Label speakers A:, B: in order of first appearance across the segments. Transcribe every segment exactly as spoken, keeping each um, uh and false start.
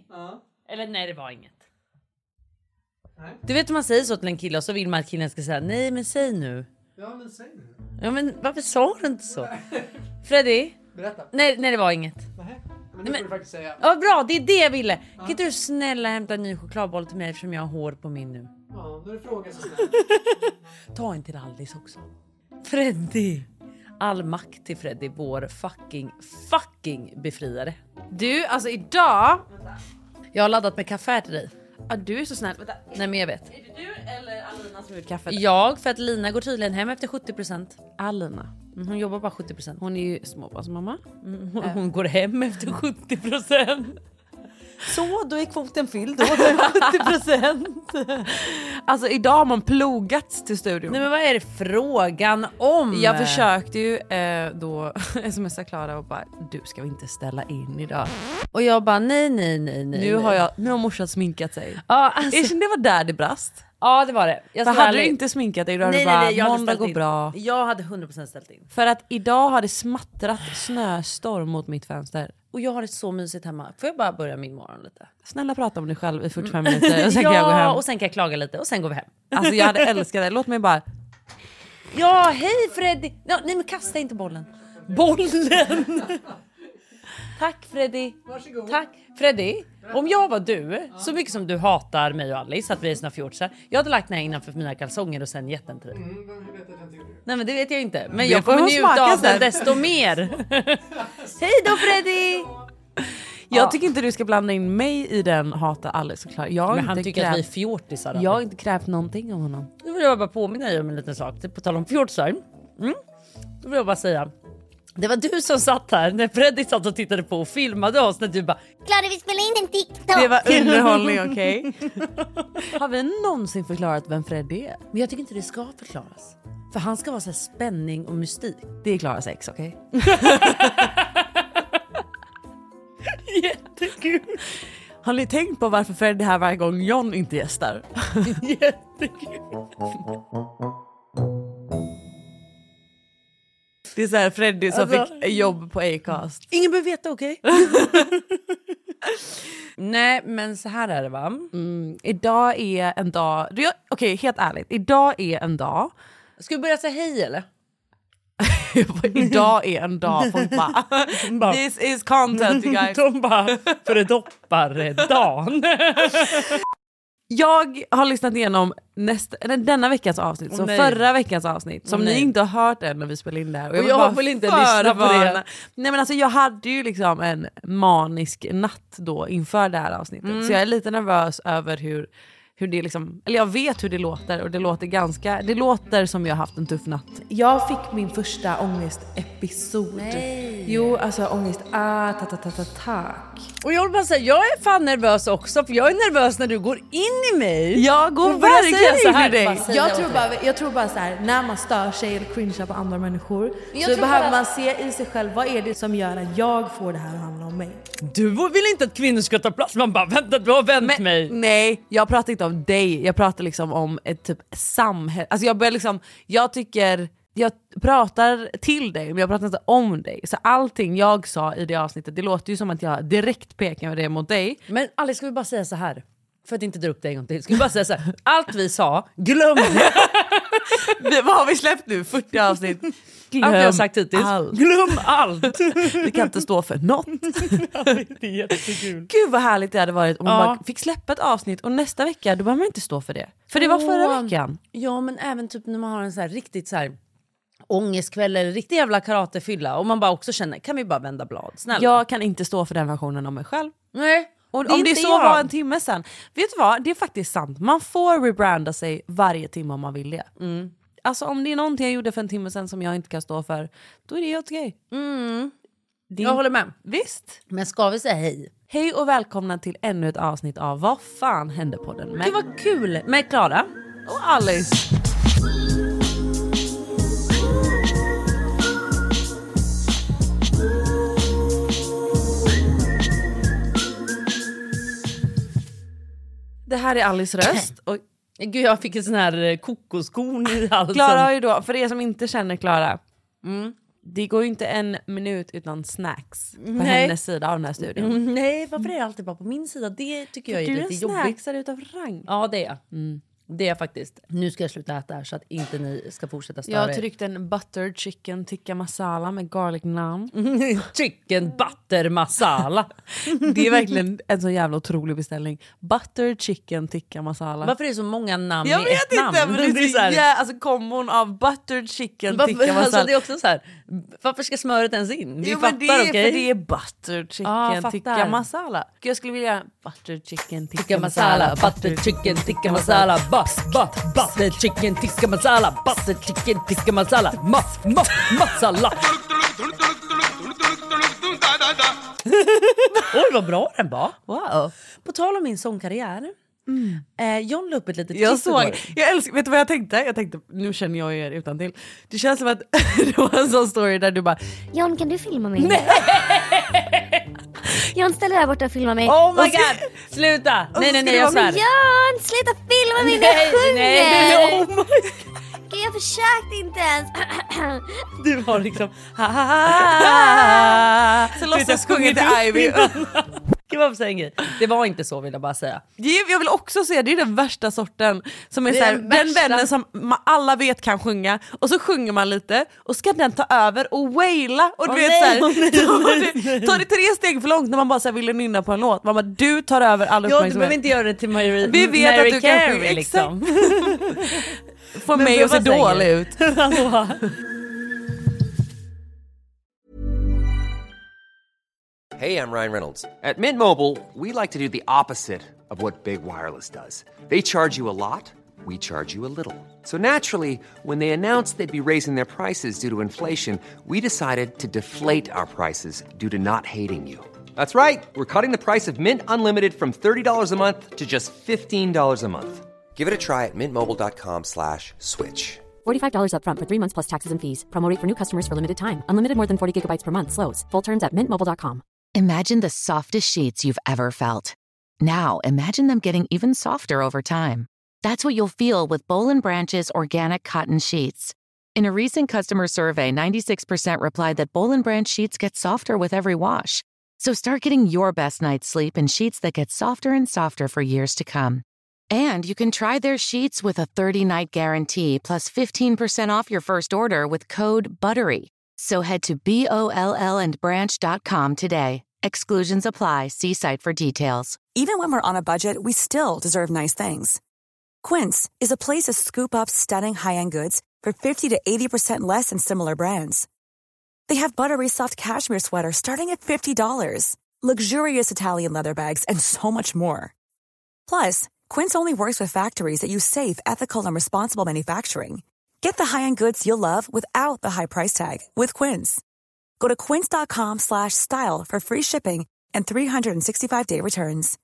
A: Ja.
B: Eller nej, det var inget.
A: Nej.
B: Du vet om man säger så till en kille och så vill man att killen ska säga nej men säg nu.
A: Ja, men säg nu.
B: Ja men varför sa du inte så? Freddy?
A: Berätta.
B: Nej, nej det var inget.
A: Nej. Men nu får du faktiskt säga.
B: Ja bra, det är det jag ville. Ja. Kan inte du snälla hämta en ny chokladboll till mig eftersom jag har hår på min nu?
A: Ja, då är det frågan så snäll.
B: Ta en till Alice också. Freddy. All makt till Freddy, vår fucking, fucking befriare.
C: Du, alltså idag...
B: Jag har laddat med kaffe till dig.
C: Ja, du är så snäll. Vänta.
B: Nej men jag vet.
C: Är det du eller Alina som har gjort kaffet?
B: Jag, för att Lina går tydligen hem efter sjuttio procent.
C: Alina.
B: Mm, hon jobbar bara sjuttio procent.
C: Hon är ju småbarnsmamma.
B: Mm, hon, hon går hem efter sjuttio procent. Så, då är kvoten fylld. Då är sjuttio procent.
C: Alltså idag har man plogats till studion.
B: Nej men vad är det frågan om?
C: Jag försökte ju eh, då smsa Klara och bara, du ska vi inte ställa in idag.
B: Och jag bara nej nej nej nej.
C: Nu har jag nu har morsan sminkat sig.
B: Ja, alltså,
C: Jag kände det var där det brast.
B: ja det var det. Jag
C: För
B: ska
C: hade
B: ärlig.
C: du inte sminkat dig då hade
B: Nej
C: du
B: nej
C: bara,
B: nej, jag hade
C: måndag
B: ställt
C: går
B: in.
C: bra.
B: Jag hade hundra procent ställt in.
C: För att idag har det smattrat snöstorm mot mitt fönster.
B: Och jag har det så mysigt hemma. Får jag bara börja min morgon lite?
C: Snälla prata om dig själv i fyrtiofem minuter och sen
B: ja,
C: kan jag gå hem.
B: och sen kan jag klaga lite och sen går vi hem.
C: Alltså jag hade älskat det. Låt mig bara...
B: Ja, hej Freddy. No, nej men kasta inte bollen. Bollen. Tack Freddy.
A: Varsågod.
B: Tack Freddy. Om jag var du, så mycket som du hatar mig och Alice, att vi är såna fjortisar. Jag hade lagt den här innanför mina kalsonger och sen gett den till dig.
A: Mm, hur vet jag att jag inte gjorde det?
B: Nej men det vet jag inte. Men
C: Det
B: jag
C: får
B: kommer
C: hon
B: njuta
C: smaka
B: av den
C: sen.
B: desto mer. Hej då Freddy.
C: Jag
B: Ja.
C: tycker inte du ska blanda in mig i den hata Alice såklart. Jag har
B: Men
C: inte
B: han tycker
C: krävt,
B: att vi är fjortisar.
C: jag har inte krävt någonting om honom.
B: Nu vill jag bara påminna dig om en liten sak. På tal om fjortisar. Mm. Då vill jag bara säga. Det var du som satt här när Freddy satt och tittade på och filmade oss. När du bara,
D: Klara, vi spelar in en TikTok.
C: Det var underhållning, okej? Har vi någonsin förklarat vem Freddy är?
B: men jag tycker inte det ska förklaras. För han ska vara så här spänning och mystik.
C: Det är Klaras ex, okej?
B: Jättekul.
C: Har ni tänkt på varför Freddy är här varje gång John inte gästar?
B: Jättekul.
C: Det är så här Freddy som
B: Alltså-
C: fick jobb på Acast.
B: Ingen behöver veta, okej? Nej, men så här är det va?
C: Mm, idag är en dag... du- Okej, helt ärligt. Idag är en dag...
B: Ska vi börja säga hej eller?
C: Idag är en dag. Folk bara, this is content, you guys.
B: De bara, för det doppar dagen.
C: Jag har lyssnat igenom nästa, eller denna veckans avsnitt,
B: Åh,
C: så
B: nej.
C: förra veckans avsnitt som
B: Åh,
C: ni
B: nej.
C: inte har hört än när vi spelar in det här.
B: Och
C: vill
B: jag
C: bara
B: vill inte lyssna på det.
C: förvarna. Nej men alltså jag hade ju liksom en manisk natt då inför det här avsnittet.
B: Mm.
C: Så jag är lite nervös över hur, hur det liksom, eller jag vet hur det låter och det låter ganska, det låter som jag har haft en tuff natt. Jag fick min första ångestepisod.
B: Nej.
C: Jo, alltså ångest, ah, ta ta ta ta tack.
B: Och jag vill bara säga, jag är fan nervös också. För jag är nervös när du går in i mig.
C: Jag går
B: Och börjar säga så
C: verkligen
B: här,
C: in i dig.
B: bara säga
E: Jag
B: åt
E: tror,
B: dig.
E: bara, jag tror bara så här, när man stör sig eller cringear på andra människor
B: Jag
E: så
B: tror
E: behöver
B: bara-
E: man se i sig själv, vad är det som gör att jag får det här att handla om mig?
B: Du vill inte att kvinnor ska ta plats. Man bara, vänta, du har vänt mig.
C: Nej, jag pratar inte om dig. Jag pratar liksom om ett typ samhälle. Alltså jag börjar liksom, jag tycker, jag pratar till dig men jag pratar inte om dig. Så allting jag sa i det avsnittet, det låter ju som att jag direkt pekar med det mot dig.
B: Men Alice, ska vi bara säga så här? För att inte dra upp det en gång till. Ska vi bara säga så här? Allt vi sa, glöm det.
C: Vi, vad har vi släppt nu? fyrtio avsnitt. Glöm
B: Allt vi har sagt hittills.
C: allt.
B: Glöm allt.
C: Vi kan inte stå för något.
B: Det är jättekul.
C: Gud vad härligt det hade varit om man
B: Ja.
C: bara fick släppa ett avsnitt och nästa vecka då behöver man inte stå för det. För det var förra
B: Åh.
C: veckan.
B: Ja, men även typ när man har en så här riktigt så här ångestkväll eller riktigt jävla karatefylla och man bara också känner, kan vi bara vända blad? Snälla.
C: Jag kan inte stå för den versionen av mig själv.
B: Nej.
C: Och
B: Det är
C: om det
B: inte
C: så
B: jag.
C: var en timme sen. Vet du vad? Det är faktiskt sant. Man får rebranda sig varje timme om man vill det.
B: Mm.
C: Alltså om det är någonting jag gjorde för en timme sen som jag inte kan stå för, då är det helt okej.
B: Mm.
C: Det-
B: Jag håller med.
C: Visst.
B: Men ska vi säga hej?
C: Hej och välkomna till ännu ett avsnitt av Vad fan hände på den med
B: Det var kul med Klara.
C: och Alice. Det här är Alice röst. Och
B: Gud, jag fick en sån här eh, kokoskorn i halsen.
C: Klara har ju då, för er som inte känner Klara,
B: Mm.
C: Det går ju inte en minut utan snacks på
B: Nej.
C: hennes sida av den här studion.
B: Mm, nej, varför är det alltid bara på min sida? Det tycker jag är
C: Du är
B: lite
C: en
B: jobbigt.
C: snacksare utav rang.
B: Ja, det är jag. Mm. Det är jag faktiskt. Nu ska jag sluta äta här så att inte ni ska fortsätta störa
C: Jag
B: er.
C: tryckte en buttered chicken tikka masala med garlic naan.
B: Chicken butter masala.
C: Det är verkligen en så jävla otrolig beställning. Buttered chicken tikka masala.
B: Varför är det så många namn
C: Jag
B: i
C: vet
B: ett
C: inte,
B: namn?
C: men det är så
B: här-
C: jä- alltså kombon av buttered chicken tikka
B: Varför,
C: masala.
B: alltså, det är också så här, varför ska smöret ens in? Vi
C: Jo,
B: fattar,
C: men det är
B: okej?
C: för det är buttered chicken
B: Ja, fattar.
C: tikka masala. Jag skulle vilja buttered chicken tikka,
B: Tikka masala, butter chicken tikka masala, bus, bus, butter chicken tikka masala, butter chicken tikka masala, ma, ma, masala. Oj, vad bra den var.
C: Wow.
B: På tal om min sångkarriär. Mm. Eh, John la upp ett litet
C: Jag
B: klipp
C: såg,
B: igår.
C: jag älskar, vet du vad jag tänkte? Jag tänkte, nu känner jag er utan till. Det känns som att det var en sån story där du bara,
D: John, kan du filma mig? Nej! John, ställ dig där borta och filma mig.
B: Oh my
C: Och så-
B: god, sluta! Nej, nej, nej,
C: ska
B: jag
C: det vara
B: svär.
D: John, sluta filma mig när jag sjunger!
B: nej, oh my god.
D: Gud, jag försökte inte ens.
B: Du har liksom...
C: så låtsas sjunga till Ivy.
B: Gud, vad säger en grej. Det var inte så, vill jag bara säga.
C: Jag vill också säga, det är den värsta sorten som är,
B: Det är
C: så här,
B: den
C: den
B: värsta.
C: vännen som ma- alla vet kan sjunga och så sjunger man lite och ska den ta över och waila och du
B: Åh,
C: vet
B: nej,
C: så här,
B: åh, nej,
C: tar, det, tar det tre steg för långt när man bara så här, vill nynna på en låt. Man bara, du tar över all
B: Ja, du
C: uppmärksamhet.
B: behöver inte göra det till Mary,
C: Vi vet
B: Mary
C: att du kan
B: Carey,
C: sjunga,
B: liksom.
C: Får
B: Men
C: mig att se
B: vad säger?
C: dålig ut.
F: Hey, I'm Ryan Reynolds. At Mint Mobile, we like to do the opposite of what Big Wireless does. They charge you a lot, we charge you a little. So naturally, when they announced they'd be raising their prices due to inflation, we decided to deflate our prices due to not hating you. That's right. We're cutting the price of Mint Unlimited from thirty dollars a month to just fifteen dollars a month. Give it a try at mintmobile.com slash switch.
G: forty-five dollars up front for three months plus taxes and fees. Promo rate for new customers for limited time. Unlimited more than forty gigabytes per month. Slows full terms at mint mobile dot com.
H: Imagine the softest sheets you've ever felt. Now imagine them getting even softer over time. That's what you'll feel with Boll and Branch's organic cotton sheets. In a recent customer survey, ninety-six percent replied that Boll and Branch sheets get softer with every wash. So start getting your best night's sleep in sheets that get softer and softer for years to come. And you can try their sheets with a thirty-night guarantee plus fifteen percent off your first order with code BUTTERY. So head to B O L L and branch dot com today. Exclusions apply. See site for details.
I: Even when we're on a budget, we still deserve nice things. Quince is a place to scoop up stunning high-end goods for fifty to eighty percent less than similar brands. They have buttery soft cashmere sweaters starting at fifty dollars, luxurious Italian leather bags, and so much more. Plus, Quince only works with factories that use safe, ethical, and responsible manufacturing. Get the high-end goods you'll love without the high price tag with Quince. Go to quince.com slash style for free shipping and three sixty-five day returns.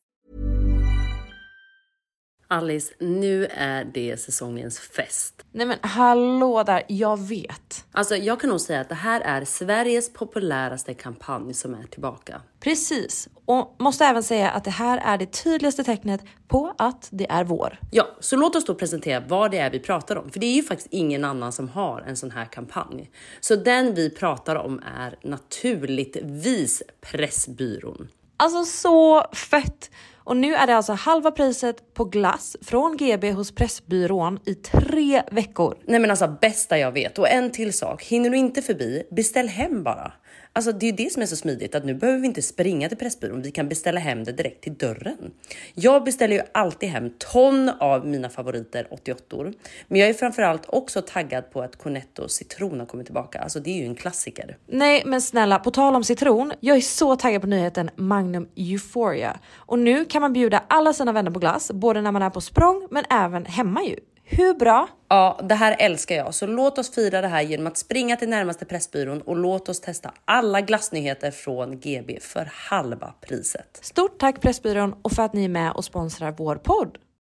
J: Alice, nu är det säsongens fest.
C: Nej men hallå där, jag vet.
J: Alltså jag kan nog säga att det här är Sveriges populäraste kampanj som är tillbaka.
E: Precis, och måste även säga att det här är det tydligaste tecknet på att det är vår.
J: Ja, så låt oss då presentera vad det är vi pratar om. För det är ju faktiskt ingen annan som har en sån här kampanj. Så den vi pratar om är naturligtvis Pressbyrån.
E: Alltså så fett! Och nu är det alltså halva priset på glass från G B hos Pressbyrån i tre veckor.
J: Nej men alltså bästa jag vet. Och en till sak, hinner du inte förbi, beställ hem bara. Alltså det är ju det som är så smidigt, att nu behöver vi inte springa till Pressbyrån, vi kan beställa hem det direkt till dörren. Jag beställer ju alltid hem ton av mina favoriter åttioåttor. Men jag är framförallt också taggad på att Cornetto citron har kommit tillbaka. Alltså det är ju en klassiker.
E: Nej men snälla, på tal om citron, jag är så taggad på nyheten Magnum Euphoria. Och nu kan man bjuda alla sina vänner på glass, både när man är på språng men även hemma ju. Hur bra?
J: Ja, det här älskar jag. Så låt oss fira det här genom att springa till närmaste Pressbyrån och låt oss testa alla glassnyheter från G B för halva priset.
E: Stort tack Pressbyrån och för att ni är med och sponsrar vår podd.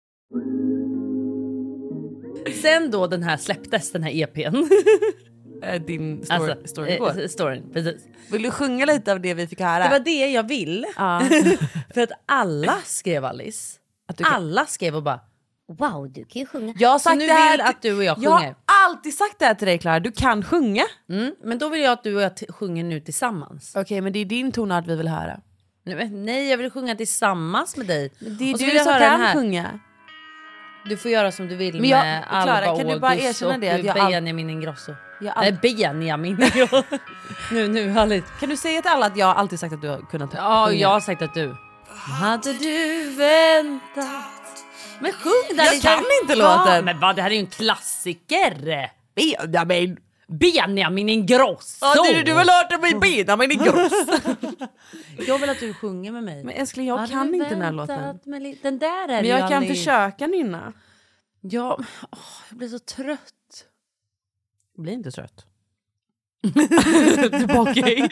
B: Sen då den här släpptes, den här E P:n.
C: Din story,
B: Alltså,
C: story
B: eh,
C: igår.
B: storyn, precis.
C: Vill du sjunga lite av det vi fick höra?
B: Det var det jag vill.
C: Ja.
B: För att alla skrev, Alice.
C: Att du kan-
B: Alla skrev och bara...
D: Wow, du kan ju sjunga.
C: Jag har
B: Så
C: sagt
B: nu
C: det här
B: vill
C: till-
B: att du och jag
C: Jag
B: sjunger.
C: har alltid sagt det här till dig, Clara. Du kan sjunga.
B: Mm, men då vill jag att du och jag t- sjunger nu tillsammans.
C: Okej, okay, men det är din tonart vi vill höra.
B: Nej, nej, jag vill sjunga tillsammans med dig.
C: Men det är
B: och så
C: du
B: vill jag
C: som
B: höra
C: kan
B: den här.
C: sjunga.
B: Du får göra som du vill
C: men jag,
B: med
C: Clara,
B: Alba
C: kan
B: August
C: du bara erkänna
B: och
C: det, att jag all...
B: Benjamin Ingrosso.
C: Jag all...
B: Nej, Benjamin Ingrosso. nu, nu, härligt.
C: Kan du säga till alla att jag har alltid sagt att du har kunnat
B: Ja,
C: sjunga?
B: jag har sagt att du. Hade du väntat? Men sjung där
C: jag
B: lite.
C: kan inte låten.
B: Ja, men vad, det här är ju en klassiker.
C: Benjamin.
B: Benjamin Ingrosso.
C: Ja, du, du har lärt dig mig Benjamin Ingrosso.
B: Jag vill att du sjunger med mig.
C: Men älskling, jag
B: Hade
C: kan
B: du
C: inte den här
B: väntat
C: låten.
B: med li- Den där är
C: Men
B: ju
C: jag kan
B: aldrig...
C: försöka nynna.
B: Ja, åh, jag blir så trött.
C: Bli inte trött. Tillbaka in.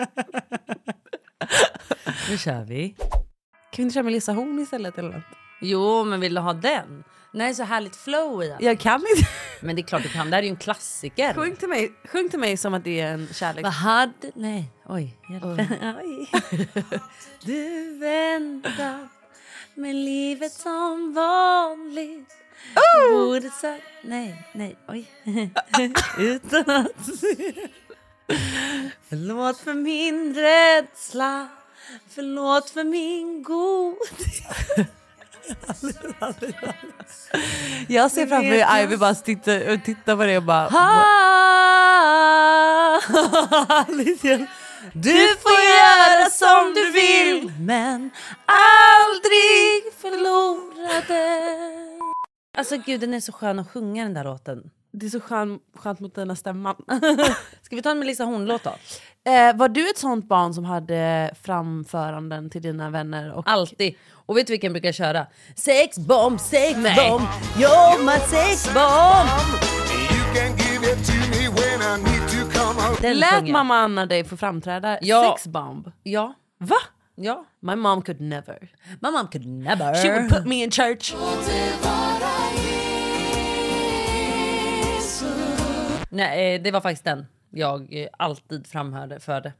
B: Nu kör vi.
C: Kan vi inte köra med Lisa Horn istället eller något?
B: Jo, men vill du ha den? Nej, så härligt flow i den.
C: Jag kan inte.
B: Men det är klart du kan, det här är ju en klassiker.
C: Sjung till mig, sjung till mig som att det är en kärlek.
B: Vad hade... Nej, oj. Oj. oj. Du väntar med livet som vanligt. Oh! Borde sagt... Nej, nej, oj. Utan att... Förlåt för min rädsla. Förlåt för min godhet.
C: Jag ser framför mig att Ivy bara titta, titta på det och bara...
B: Du får göra som du vill, men aldrig förlora det. Alltså gud, den är så skön att sjunga den där låten.
C: Det är så skön, skönt mot dina stämman.
B: Ska vi ta en Melissa Horn-låt då?
C: Eh, var du ett sånt barn som hade framföranden till dina vänner? Och...
B: Alltid. Och vet du vilken brukar jag köra? Sexbomb, sexbomb, you're my sexbomb.
C: Lät mamma Anna dig få framträda
B: ja.
C: Sexbomb?
B: Ja.
C: Va?
B: Ja.
C: My mom could never.
B: My mom could never.
C: She would put me in church.
B: Nej, det var faktiskt den jag alltid framhörde för det.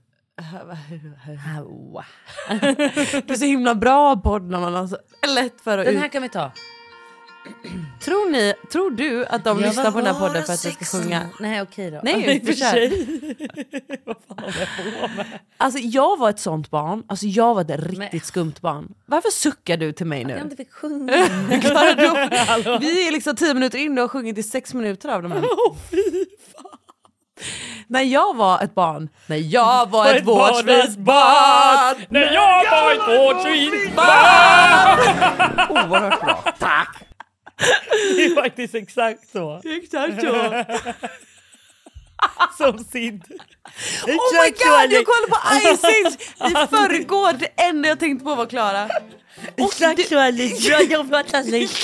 C: Du är så himla bra podd när man har så lätt för att...
B: Den här kan vi ta.
C: Tror ni, tror du att de jag lyssnar på den här podden för att jag ska sjunga?
B: Nej, okej då.
C: Nej, för sig.
B: Vad fan håller jag på med?
C: Alltså jag var ett sånt barn. Alltså jag var ett riktigt
B: Men...
C: skumt barn. Varför suckar du till mig nu?
B: Jag inte fick sjunga.
C: Vi är liksom tio minuter in och har sjungit i sex minuter av de här.
B: Åh, fy fan.
C: När jag var ett barn. När jag var ett vårdsvins barn.
B: När jag var ett vårdsvins barn.
C: Oerhört bra. Tack.
B: Det är faktiskt exakt så.
C: Exakt så.
B: Som Sid.
C: Oh my god, jag kollade på Ice Age i förrgår. Det enda jag tänkte på var Clara.
B: Exakt så, Alice. Bra jobbat, Alice.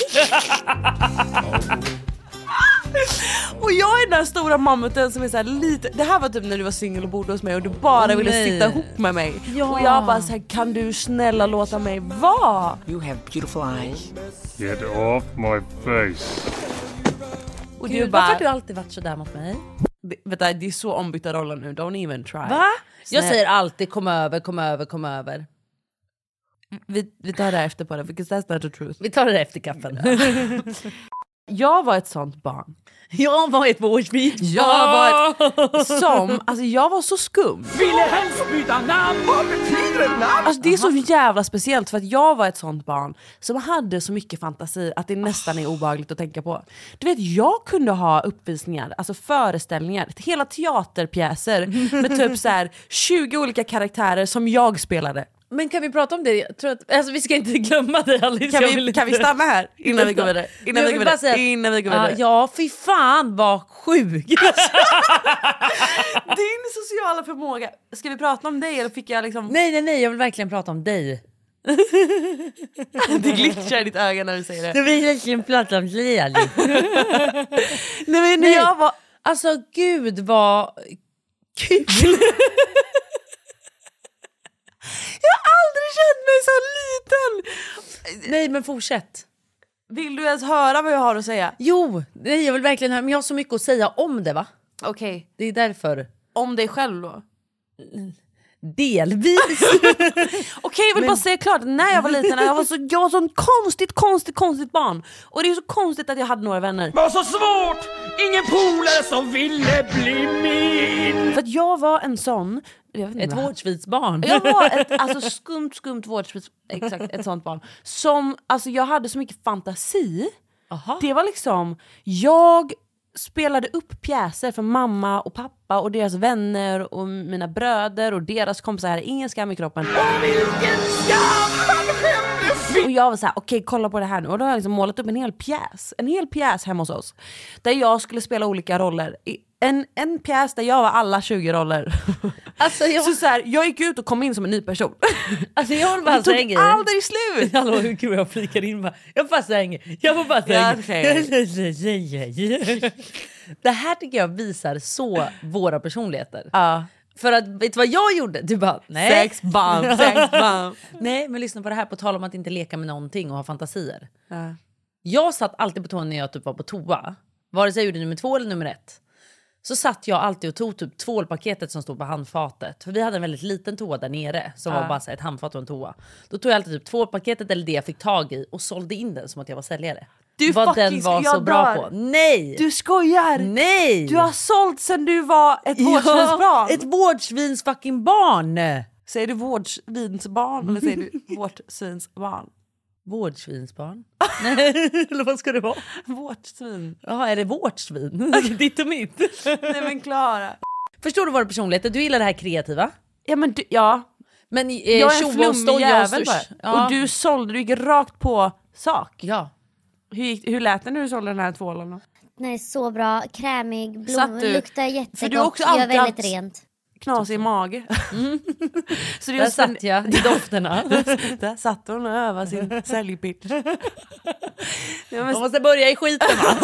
C: Och jag är den där stora mammuten som är så här lite. Det här var typ när du var singel och bodde hos mig och du bara
B: oh,
C: ville
B: nej.
C: sitta ihop med mig.
B: Ja.
C: Och jag bara så här, kan du snälla låta mig vara?
F: You have beautiful eyes.
K: Get off my face.
C: Och
B: Gud,
C: du bara,
B: varför har du alltid varit så där mot mig?
C: det, vet du, det är så ombytta roller nu. Don't even try.
B: Va? Jag
C: Snä-
B: säger alltid kom över, kom över, kom över.
C: Vi, vi tar det här efter på det, because that's not the truth.
B: Vi tar det efter kaffen.
C: Jag var ett sånt barn.
B: Jag var ett vårdsvins barn.
C: Jag var ett som, alltså jag var så skum.
L: Ville helst byta namn. Vad betyder namn?
C: Alltså det är så jävla speciellt för att jag var ett sånt barn som hade så mycket fantasi att det nästan är obehagligt att tänka på. Du vet, jag kunde ha uppvisningar, alltså föreställningar, hela teaterpjäser med typ så här tjugo olika karaktärer som jag spelade.
B: Men kan vi prata om det? Jag tror att, alltså vi ska inte glömma det, Alice.
C: Kan
B: Jag
C: vi,
B: vill
C: kan vi
B: inte-
C: stanna här innan vi går vidare? Innan
B: Jag
C: vi
B: vill
C: går
B: bara
C: vidare.
B: säga-
C: Innan vi går vidare.
B: Ja, ja, fy fan vad sjuk.
C: Din sociala förmåga. Ska vi prata om dig eller fick jag liksom...
B: Nej, nej, nej, jag vill verkligen prata om dig.
C: Det glitchar i ditt öga när du säger det.
B: Du vill verkligen prata om dig, Alice.
C: Nej men när
B: Nej.
C: jag var...
B: Alltså gud vad kul.
C: Jag har aldrig känt mig så liten.
B: Nej, men fortsätt.
C: Vill du ens höra vad jag har att säga?
B: Jo, nej, jag vill verkligen höra, men jag har så mycket att säga om det, va?
C: Okej.
B: Det är därför.
C: Om dig själv då?
B: delvis.
C: Okej, jag vill bara säga klart, när jag var liten jag var så jag var så konstigt konstigt konstigt barn. Och det är så konstigt att jag hade några vänner.
L: Var så svårt. Ingen polare som ville bli min.
C: För att jag var en sån, jag vet inte
B: Ett
C: vad.
B: vårdsvitsbarn.
C: Jag var ett alltså skumt skumt vårdsvits, exakt ett sånt barn som alltså jag hade så mycket fantasi.
B: Aha.
C: Det var liksom jag spelade upp pjäser för mamma och pappa och deras vänner och mina bröder och deras kompisar. Här, ingen skam i kroppen.
L: Och vilken skam!
C: Och jag var så här, okej, okay, kolla på det här nu. Och då har jag liksom målat upp en hel pjäs. En hel pjäs hemma hos oss. Där jag skulle spela olika roller. En, en pjäs där jag var alla tjugo roller.
B: Alltså jag...
C: Så, så här, jag gick ut och kom in som en ny person.
B: Alltså jag vill bara
C: det
B: säga
C: tog
B: en grej.
C: aldrig slut.
B: Hallå, hur kul jag flikar in. Bara. Jag får säga en grej. Jag får bara säga
C: Ja,
B: en grej. Det här tycker jag visar så våra personligheter.
C: Ja.
B: För att, vet du vad jag gjorde? Du bara, nej.
C: Sex bomb, sex bomb.
B: Nej, men lyssna på det här, på tal om att inte leka med någonting och ha fantasier.
C: Ja.
B: Jag satt alltid på toan när jag typ var på toa. Vare sig jag gjorde nummer två eller nummer ett. Så satt jag alltid och tog typ tvålpaketet som stod på handfatet. För vi hade en väldigt liten toa där nere som
C: Ja.
B: var bara så här ett handfat och en toa. Då tog jag alltid typ tvålpaketet eller det jag fick tag i och sålde in den som att jag var säljare.
C: Du
B: vad
C: fucking
B: den var
C: jag
B: så bra
C: dör.
B: på. Nej!
C: Du skojar!
B: Nej!
C: Du har sålt sen du var ett vårdsvinsbarn.
B: Ja, ett vårdsvins fucking barn!
C: Säger du vårdsvinsbarn eller säger du vårdsvinsbarn?
B: Vårdsvinsbarn? Nej, eller vad ska det vara?
C: Vårdsvin.
B: Ja, är det vårdsvin? Ditt och mitt.
C: Nej men Klara.
B: Förstår du våra personligheter? Du gillar det här kreativa.
C: Ja men du, ja.
B: Men eh,
C: Jag är
B: tjo
C: en
B: och
C: flummig
B: stoj och
C: jävel
B: styrs.
C: bara.
B: Ja.
C: Och du sålde, du gick rakt på sak.
B: Ja.
C: Hur, gick, hur lät det när du sålde den här tvålen då?
D: Den är så bra, krämig,
C: Satt
D: blom,
C: du-
D: luktar
C: för du har
D: jättegott,
C: också
D: gör
C: alltid
D: väldigt
C: haft-
D: rent.
C: Knasig mage. Mm. Så det är
B: Där
C: just den-
B: satt jag i dofterna.
C: Där satt hon och övade sin säljpitch. Ja, men,
B: Man måste börja i skiten va?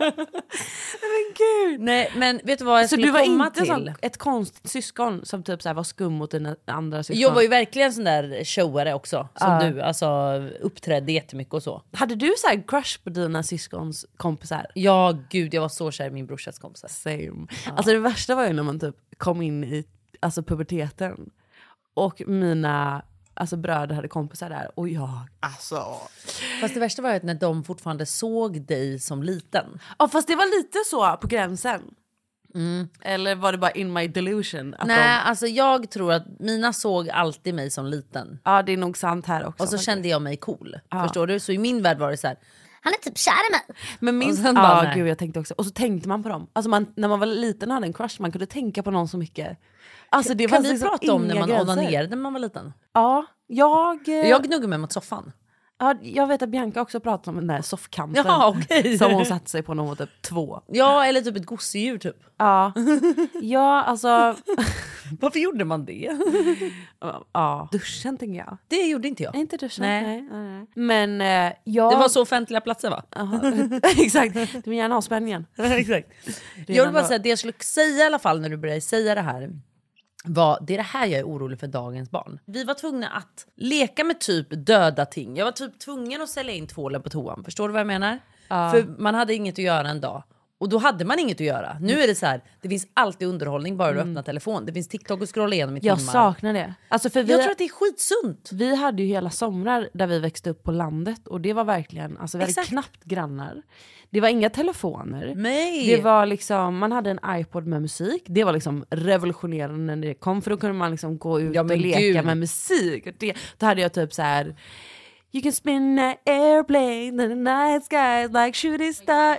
C: men gud.
B: Nej, men vet du vad jag
C: Så
B: skulle
C: du var
B: komma
C: inte
B: till?
C: som ett konstigt syskon som typ så här var skum mot dina andra syskon?
B: Jag var ju verkligen sån där showare också. Som
C: Ja.
B: du, alltså uppträdde jättemycket och så.
C: Hade du så här crush på dina syskons kompisar?
B: Ja gud, jag var så kär i min brorsas kompisar.
C: Same. Alltså det värsta var ju när man typ kom in i alltså puberteten. Och mina alltså bröder hade kompisar där. Och jag, alltså...
B: Fast det värsta var ju att när de fortfarande såg dig som liten.
C: Ja fast det var lite så på gränsen.
B: Mm.
C: Eller var det bara in my delusion? Att
B: Nej,
C: de,
B: alltså jag tror att mina såg alltid mig som liten.
C: ja det är nog sant här också.
B: Och så kände jag mig cool.
C: Ja.
B: Förstår du? Så i min värld var det så här.
D: Han är typ kär i mig.
C: Men min,
B: Och sen
C: ja
B: bara, nej.
C: gud jag tänkte också. Och så tänkte man på dem. Alltså man, när man var liten och hade en crush man kunde tänka på någon så mycket. Alltså det
B: Kan
C: var
B: vi
C: liksom
B: prata om när
C: inga
B: man
C: gränser.
B: onanerade när man var liten?
C: Ja, jag... eh,
B: Jag gnuggade mig mot soffan.
C: Ja, jag vet att Bianca också pratade om den där soffkanten.
B: Ja, okej.
C: Som hon satte sig på när hon var typ två.
B: Ja, eller typ ett gosedjur typ.
C: Ja, ja alltså...
B: Varför gjorde man det?
C: Ja, duschen tänker jag.
B: Det gjorde inte jag.
C: Inte duschen,
B: Nej.
C: nej. nej, nej. Men eh, jag...
B: Det var så offentliga platser va?
C: Aha, exakt, du vill gärna ha spänningen.
B: Exakt. Jag vill bara säga att det jag skulle säga i alla fall när du började säga det här var, det är det här jag är orolig för dagens barn. Vi var tvungna att leka med typ döda ting. Jag var typ tvungen att sälja in tvålen på toan. Förstår du vad jag menar?
C: Ja.
B: För man hade inget att göra en dag. Och då hade man inget att göra. Nu är det så här, det finns alltid underhållning bara du öppnar telefon. Det finns TikTok och scrolla igenom i timmar.
C: Jag saknar det. Alltså för vi,
B: Jag tror att det är skitsunt.
C: vi hade ju hela somrar där vi växte upp på landet. Och det var verkligen, alltså vi hade
B: Exakt.
C: knappt grannar. Det var inga telefoner.
B: Nej.
C: Det var liksom, man hade en iPod med musik. Det var liksom revolutionerande när det kom. För då kunde man liksom gå ut
B: Ja,
C: och
B: men
C: leka
B: gud.
C: med musik. Och det, då hade jag typ så här: you can spin an airplane in the night skies like shooting star.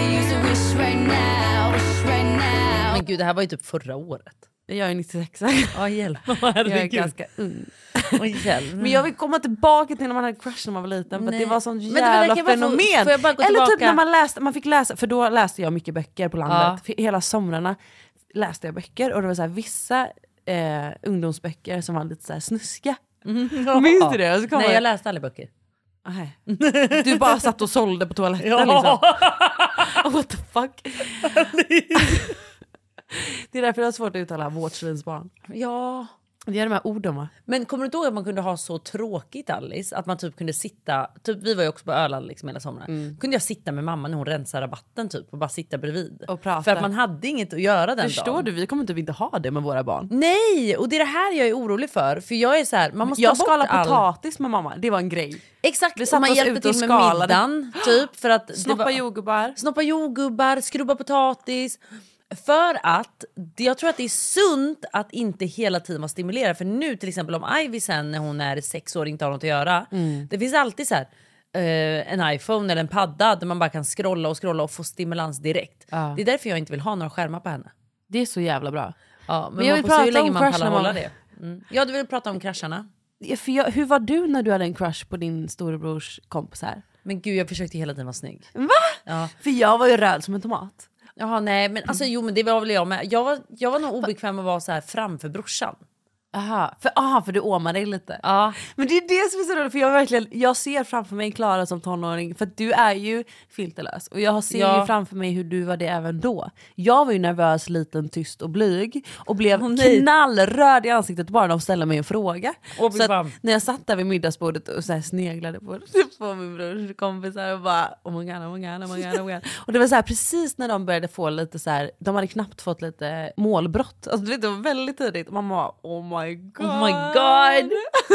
B: Men gud, det här var ju typ förra året.
C: Jag är nittiosex.
B: Ja, hjälp.
C: Jag är ganska ung.
B: Oj, hjälp.
C: Men jag vill komma tillbaka till när man hade crush när man var liten. För att
B: Nej.
C: det var sån
B: Men det var-
C: jävla
B: kan jag bara få-
C: fenomen.
B: får jag bara gå
C: Eller typ
B: tillbaka?
C: när man läste, man fick läsa, för då läste jag mycket böcker på landet.
B: Ja.
C: För hela somrarna läste jag böcker. Och det var så här, vissa eh, ungdomsböcker som var lite så här snuska.
B: Ja.
C: Minns du det? Och så kom
B: Nej,
C: man-
B: jag läste aldrig böcker.
C: Nej. Du bara satt och sålde på toaletten
B: Ja.
C: liksom. What the fuck? Det är därför det är svårt att uttala vårdsvinsbarn.
B: Ja.
C: Det är de här orden, va?
B: Men kommer du inte ihåg att man kunde ha så tråkigt, Alice? Att man typ kunde sitta, typ vi var ju också på Öland liksom hela sommaren. Mm. Kunde jag sitta med mamma när hon rensade rabatten typ och bara sitta bredvid.
C: Och prata.
B: För att man hade inget att göra den
C: Förstår
B: dagen.
C: du, vi kommer typ inte ha det med våra barn.
B: Nej, och det är det här jag är orolig för. För jag är så här, man måste
C: jag
B: ta bort
C: skalar
B: all...
C: potatis med mamma, det var en grej.
B: Exakt,
C: vi
B: och man
C: oss
B: hjälpte
C: ut
B: till
C: och
B: med
C: skalade.
B: middagen typ, för att
C: Snoppa
B: var...
C: jordgubbar.
B: Snoppa jordgubbar, skrubba potatis. För att jag tror att det är sunt att inte hela tiden vara stimulerad. För nu till exempel om Ivy sen när hon är sex år inte har något att göra. Mm. Det finns alltid så här uh, en iPhone eller en padda där man bara kan scrolla och scrolla och få stimulans direkt. Ja. Det är därför jag inte vill ha några skärmar på henne.
C: Det är så jävla bra.
B: Ja, men,
C: men jag vill
B: prata
C: prata hur länge
B: om
C: man pallar hålla
B: det. Mm. Ja, du vill prata om krascharna.
C: Ja, för jag, hur var du när du hade en crush på din storebrors kompis här?
B: Men gud, jag försökte hela tiden vara snygg.
C: Va?
B: Ja.
C: För jag var ju röd som en tomat.
B: Jaha, nej, men alltså jo, men det var väl jag med. Jag var, jag var nog obekväm att vara så här framför brorsan.
C: Aha, för, aha, för du åmar dig lite.
B: Ja.
C: Men det är det som är så roligt, för jag verkligen, jag ser framför mig Klara som tonåring, för att du är ju filterlös. Och jag ser ja. ju framför mig hur du var det även då. Jag var ju nervös, liten, tyst och blyg. Och blev oh, knallröd i ansiktet bara när de ställde mig en fråga.
B: Oh,
C: så att, när jag satt där vid middagsbordet och så här sneglade på, på min brors kompisar och bara oh my god, oh my god, oh my god, oh my god. Och det var så här, precis när de började få lite så här, de hade knappt fått lite målbrott. Alltså du vet, det var väldigt tidigt. Och man var oh my my god.
B: Oh my god.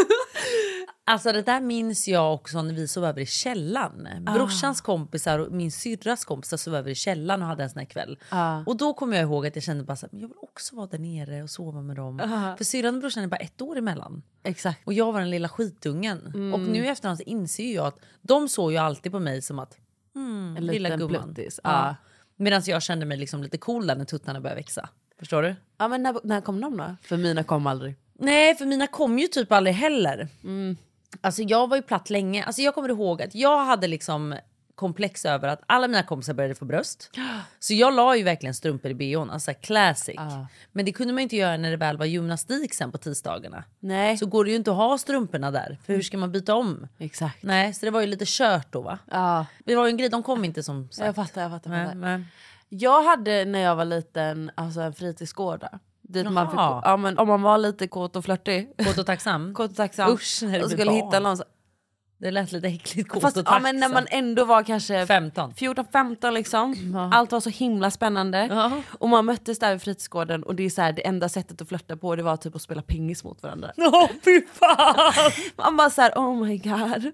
B: Alltså det där minns jag också när vi sov över i källan. Ah. Brorsans kompisar och min syrras kompisar sov över i källan och hade en sån här kväll. Ah. Och då kommer jag ihåg att jag kände bara så här, jag vill också vara där nere och sova med dem. Ah. För syrran och brorsan är bara ett år emellan.
C: Exakt.
B: Och jag var den lilla skitungen.
C: Mm.
B: Och nu efterhand så inser jag att de såg ju alltid på mig som att hmm,
C: en
B: lilla gumman. Ah. Medan jag kände mig liksom lite cool där när tuttarna började växa. Förstår du?
C: Ja, men när, när kom de då? För mina kom aldrig.
B: Nej, för mina kom ju typ aldrig heller.
C: Mm.
B: Alltså jag var ju platt länge. Alltså jag kommer ihåg att jag hade liksom komplex över att alla mina kompisar började få bröst. Så jag la ju verkligen strumpor i B O:n, alltså classic. Ah. Men det kunde man inte göra när det väl var gymnastik sen på tisdagarna.
C: Nej.
B: Så går det ju inte att ha strumporna där. För hur ska man byta om?
C: Exakt.
B: Nej, så det var ju lite kört då, va?
C: Ja. Ah.
B: Det var ju en grej, de kom inte som sagt.
C: Jag fattar, jag fattar. Jag, fattar.
B: Nej, nej.
C: Jag hade när jag var liten alltså en fritidsgård där. Dit man fick, ja, men om man var lite kåt och flörtig.
B: Kåt och tacksam.
C: Kåt och tacksam.
B: Usch, när det
C: och skulle hitta någon så...
B: Det lät lite äckligt kåt
C: Fast,
B: och tacksam.
C: Ja, men när man ändå var kanske
B: femton
C: fjorton femton liksom. Ja. Allt var så himla spännande.
B: Ja.
C: Och man möttes där vid fritidsgården. Och det är så här, det enda sättet att flirta på, det var typ att spela pingis mot varandra.
B: Åh, oh, fy fan!
C: Man bara så här, oh my god.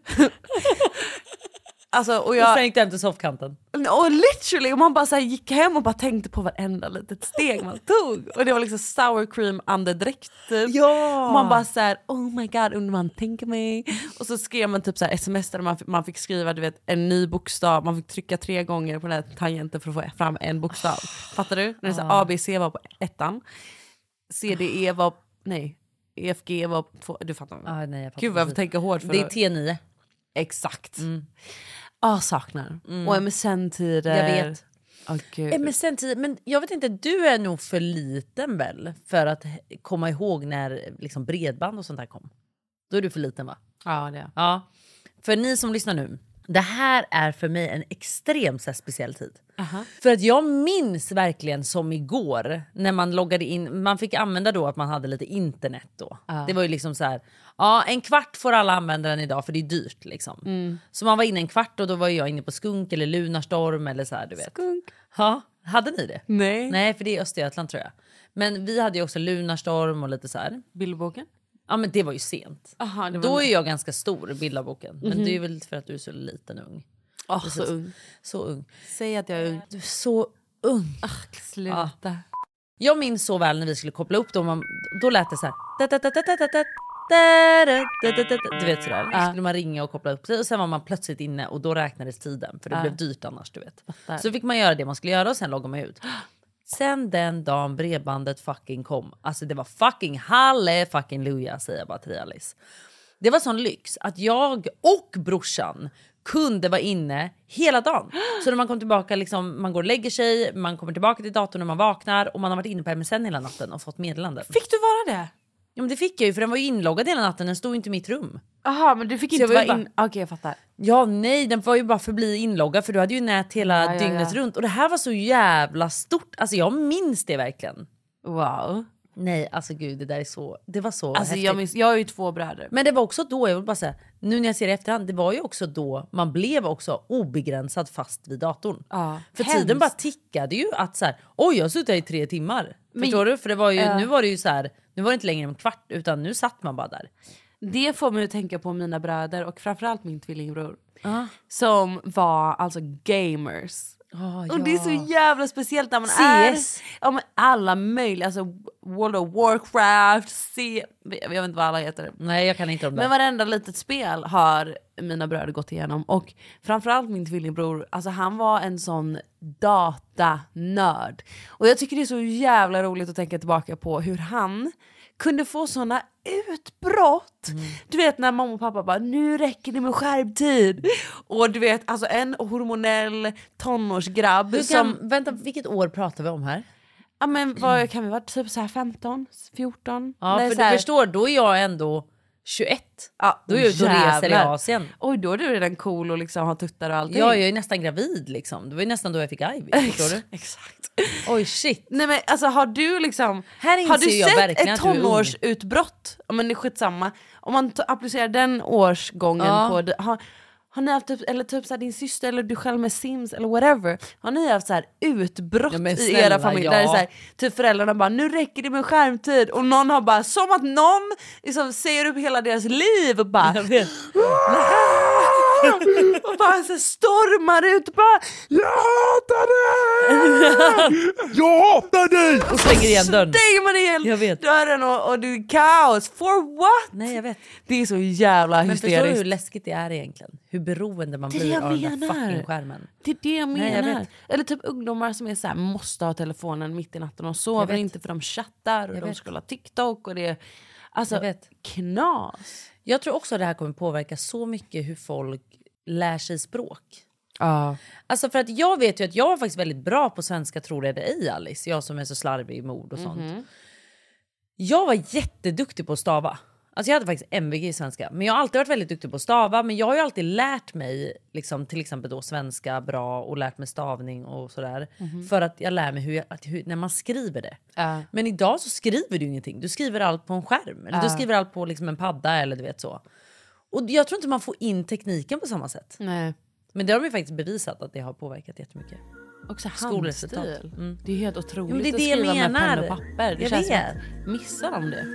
C: Alltså, och jag...
B: Och sen gick du hem till soffkanten.
C: Och literally, och man bara så här gick hem och bara tänkte på varenda litet steg man tog. Och det var liksom sour cream andedräkt typ.
B: Ja.
C: Och man bara så här, oh my god, undrar man tänker mig. Och så skrev man typ så här sms där man, man fick skriva, du vet, en ny bokstav. Man fick trycka tre gånger på den här tangenten för att få fram en bokstav. Fattar du? När det så här, A, B, C var på ettan. C, D, E var, nej, E, F, G var på två. Du fattar.
B: Ah, nej, jag fattar.
C: Gud vad jag får tänka hårt. För
B: det är T nio.
C: Exakt.
B: Mm.
C: Ah, saknar. Mm. Och M S N-tider.
B: Jag vet.
C: Oh,
B: M S N-tider. Men jag vet inte, du är nog för liten väl för att komma ihåg när liksom bredband och sånt där kom. Då är du för liten, va?
C: Ja, det är.
B: Ja. För ni som lyssnar nu, det här är för mig en extremt så här, speciell tid.
C: Uh-huh.
B: För att jag minns verkligen som igår när man loggade in, man fick använda då att man hade lite internet då. Uh. Det var ju liksom så här, ja, en kvart får alla använda den idag för det är dyrt liksom.
C: Mm.
B: Så man var inne en kvart och då var jag inne på Skunk eller Lunarstorm eller så här, du vet.
C: Skunk.
B: Ja, hade ni det?
C: Nej.
B: Nej, för det är Östergötland tror jag. Men vi hade ju också Lunarstorm och lite så här.
C: Bildboken?
B: Ja, men det var ju sent.
C: Aha, det var
B: då
C: med.
B: är jag ganska stor, Bildarboken. Men
C: Mm-hmm.
B: det är väl för att du är så liten och ung.
C: Oh, så ung.
B: Så ung.
C: Säg att jag är ung.
B: Du är så ung.
C: Ach, sluta.
B: Ja. Jag minns så väl när vi skulle koppla upp dem. Då lät det så här. Du vet sådär. Då skulle man ringa och koppla upp sig. Och sen var man plötsligt inne och då räknades tiden. För det
C: ja.
B: blev dyrt annars, du vet. Så fick man göra det man skulle göra och sen logga man ut. Sen den dagen bredbandet fucking kom. Alltså det var fucking halle fucking luja, säger jag bara till dig, Alice. Det var sån lyx att jag och brorsan kunde vara inne hela dagen. Så när man kom tillbaka, liksom, man går och lägger sig, man kommer tillbaka till datorn när man vaknar och man har varit inne på M S N hela natten och fått meddelanden.
C: Fick du vara det?
B: Ja, men det fick jag ju, för den var ju inloggad hela natten, den stod inte i mitt rum.
C: Aha, men du fick
B: så
C: inte vara
B: bara...
C: in... Okej, okay, jag fattar.
B: Ja, nej, den var ju bara förbli inloggad för du hade ju nät hela
C: ja, ja,
B: dygnet
C: ja.
B: runt. Och det här var så jävla stort, alltså jag minns det verkligen.
C: Wow.
B: Nej, alltså gud, det där är så, det var så
C: Alltså
B: häftigt.
C: jag, minns, jag har ju två bröder.
B: Men det var också då, jag vill bara säga, nu när jag ser det i efterhand, det var ju också då man blev också obegränsad fast vid datorn.
C: Ja,
B: för
C: hemskt.
B: tiden bara tickade ju att så här, oj jag har suttit i tre timmar.
C: Men-
B: Förstår du? För det var ju,
C: Ja.
B: nu var det ju så här, nu var det inte längre en kvart utan nu satt man bara där.
C: Det får mig att tänka på mina bröder och framförallt min tvillingbror.
B: Ah.
C: Som var alltså gamers.
B: Oh,
C: och det är så jävla speciellt när man
B: C S.
C: är ja, men alla möjliga, alltså World of Warcraft, C, jag vet inte vad alla heter.
B: Nej, jag kan inte om det.
C: Men varenda litet spel har mina bröder gått igenom. Och framförallt min tvillingbror, alltså han var en sån datanörd. Och jag tycker det är så jävla roligt att tänka tillbaka på hur han kunde få såna utbrott. Mm. Du vet när mamma och pappa bara, nu räcker det med skärmtid. Och du vet, alltså en hormonell tonårsgrabb
B: Hur
C: som...
B: kan, vänta, vilket år pratar vi om här?
C: Ja men vad kan vi vara? Typ så här femton, fjorton?
B: Ja,
C: Nej,
B: för
C: så här...
B: du förstår, då är jag ändå tjugoett.
C: Ja,
B: då är jag ute och reser i
C: jävlar.
B: Asien.
C: Oj, då är du redan cool och liksom har tuttar och allting.
B: Ja, jag är nästan gravid liksom. Det var ju nästan då jag fick I V, förstår du?
C: Exakt.
B: Oj shit.
C: Nej men alltså har du liksom
B: Här
C: har du
B: inser jag
C: sett
B: verkligen
C: ett
B: att du är ung.
C: tonårsutbrott? Ja men det är skitsamma. Om man t- applicerar den årsgången
B: Ja.
C: på det, har, har ni haft typ, eller typ så här, din syster eller du själv med Sims eller whatever, har ni haft så här utbrott
B: Ja, men
C: i
B: snälla,
C: era familjer
B: ja.
C: där det är så här, typ föräldrarna bara nu räcker det med skärmtid och någon har bara som att någon liksom säger upp hela deras liv och bara
B: Jag vet.
C: och bara så här stormar ut och bara jag hatar dig!
K: Jag hatar dig!
B: Och slänger igen dörren.
C: Stänger man igen
B: Jag vet.
C: dörren och, och du är kaos. For what?
B: Nej, jag vet.
C: Det är så jävla
B: Men förstår du hur
C: hysteriskt.
B: läskigt det är egentligen? Hur beroende man
C: Det är
B: blir
C: det jag
B: av den där
C: menar.
B: fucking skärmen.
C: Det är det jag
B: Nej, jag
C: menar.
B: vet.
C: Eller typ ungdomar som är så här, måste ha telefonen mitt i natten och
B: Jag
C: sover
B: vet.
C: inte för de chattar och
B: Jag
C: de
B: vet.
C: scrollar TikTok och det är alltså
B: Jag vet.
C: knas.
B: Jag tror också att det här kommer påverka så mycket hur folk lär sig språk.
C: Ja.
B: Alltså för att jag vet ju att jag var faktiskt väldigt bra på svenska, tror jag det i Alice. Jag som är så slarvig i mord och sånt.
C: Mhm.
B: Jag var jätteduktig på att stava. Alltså jag hade faktiskt M V G i svenska. Men jag har alltid varit väldigt duktig på att stava. Men jag har ju alltid lärt mig liksom, till exempel då svenska bra och lärt mig stavning och sådär.
C: Mhm.
B: För att jag lär mig hur, jag, att, hur när man skriver det.
C: Ja.
B: Men idag så skriver du ingenting. Du skriver allt på en skärm. Eller
C: Ja.
B: du skriver allt på liksom en padda eller du vet så. Och jag tror inte man får in tekniken på samma sätt.
C: Nej.
B: Men det har de ju faktiskt bevisat att det har påverkat jättemycket.
C: Också
B: Skolresultat.
C: handstil.
B: Mm.
C: Det är helt otroligt
B: Ja, men det är
C: att
B: det jag
C: skriva med
B: menar.
C: penna och papper. Det
B: Jag
C: känns som
B: vet.
C: att missar de det.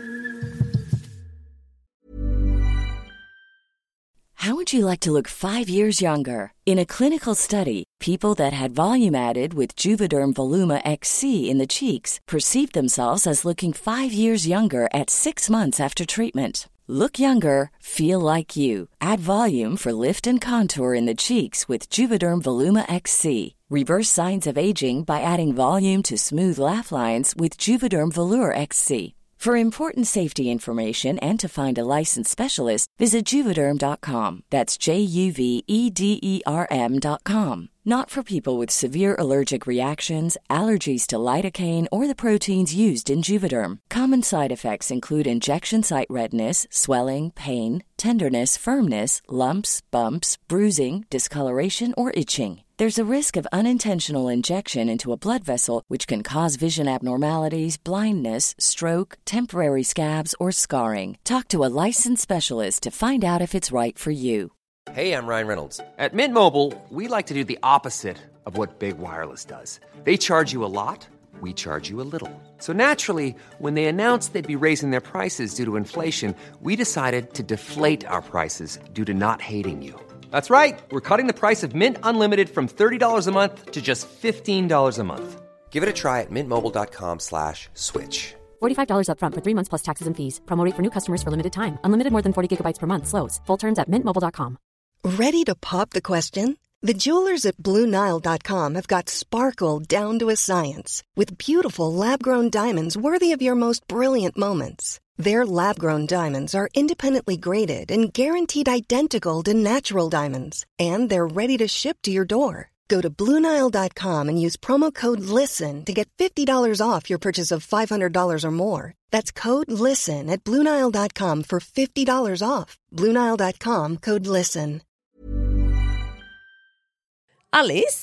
M: How would you like to look five years younger? In a clinical study, people that had volume added with Juvederm Voluma X C in the cheeks perceived themselves as looking five years younger at six months after treatment. Look younger, feel like you. Add volume for lift and contour in the cheeks with Juvederm Voluma X C. Reverse signs of aging by adding volume to smooth laugh lines with Juvederm Volure X C. For important safety information and to find a licensed specialist, visit Juvederm dot com. That's J U V E D E R M dot com. Not for people with severe allergic reactions, allergies to lidocaine, or the proteins used in Juvederm. Common side effects include injection site redness, swelling, pain, tenderness, firmness, lumps, bumps, bruising, discoloration, or itching. There's a risk of unintentional injection into a blood vessel, which can cause vision abnormalities, blindness, stroke, temporary scabs, or scarring. Talk to a licensed specialist to find out if it's right for you.
F: Hey, I'm Ryan Reynolds. At Mint Mobile, we like to do the opposite of what Big Wireless does. They charge you a lot, we charge you a little. So naturally, when they announced they'd be raising their prices due to inflation, we decided to deflate our prices due to not hating you. That's right. We're cutting the price of Mint Unlimited from thirty dollars a month to just fifteen dollars a month. Give it a try at mintmobile.com slash switch.
G: forty-five dollars up front for three months plus taxes and fees. Promo rate for new customers for limited time. Unlimited more than forty gigabytes per month. Slows full terms at mint mobile dot com.
N: Ready to pop the question? The jewelers at Blue Nile dot com have got sparkle down to a science with beautiful lab-grown diamonds worthy of your most brilliant moments. Their lab-grown diamonds are independently graded and guaranteed identical to natural diamonds, and they're ready to ship to your door. Go to Blue Nile dot com and use promo code LISTEN to get fifty dollars off your purchase of five hundred dollars or more. That's code LISTEN at Blue Nile dot com for fifty dollars off. Blue Nile dot com, code LISTEN.
B: Alice,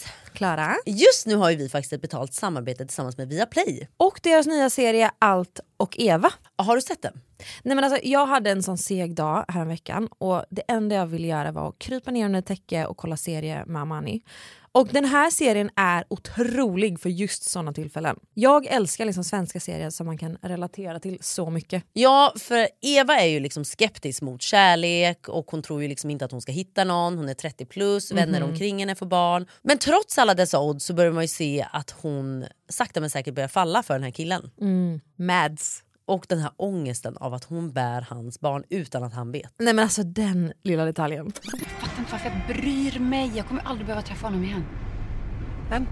B: Klara.
J: Just nu har ju vi faktiskt ett betalt samarbete tillsammans med Viaplay.
B: Och deras nya serie Allt och Eva.
J: Har du sett den?
B: Nej men alltså, jag hade en sån seg dag här en veckan och det enda jag ville göra var att krypa ner under ett täcke och kolla serie med Amani. Och den här serien är otrolig för just sådana tillfällen. Jag älskar liksom svenska serier som man kan relatera till så mycket.
J: Ja, för Eva är ju liksom skeptisk mot kärlek och hon tror ju liksom inte att hon ska hitta någon. Hon är trettio plus, vänner
B: Mhm.
J: omkring henne får barn. Men trots alla dessa odds så börjar man ju se att hon sakta men säkert börjar falla för den här killen.
B: Mm. Mads.
J: Och den här ångesten av att hon bär hans barn utan att han vet.
B: Nej men alltså den lilla detaljen.
O: Jag fattar inte varför jag bryr mig. Jag kommer aldrig behöva träffa honom igen.
P: Vem?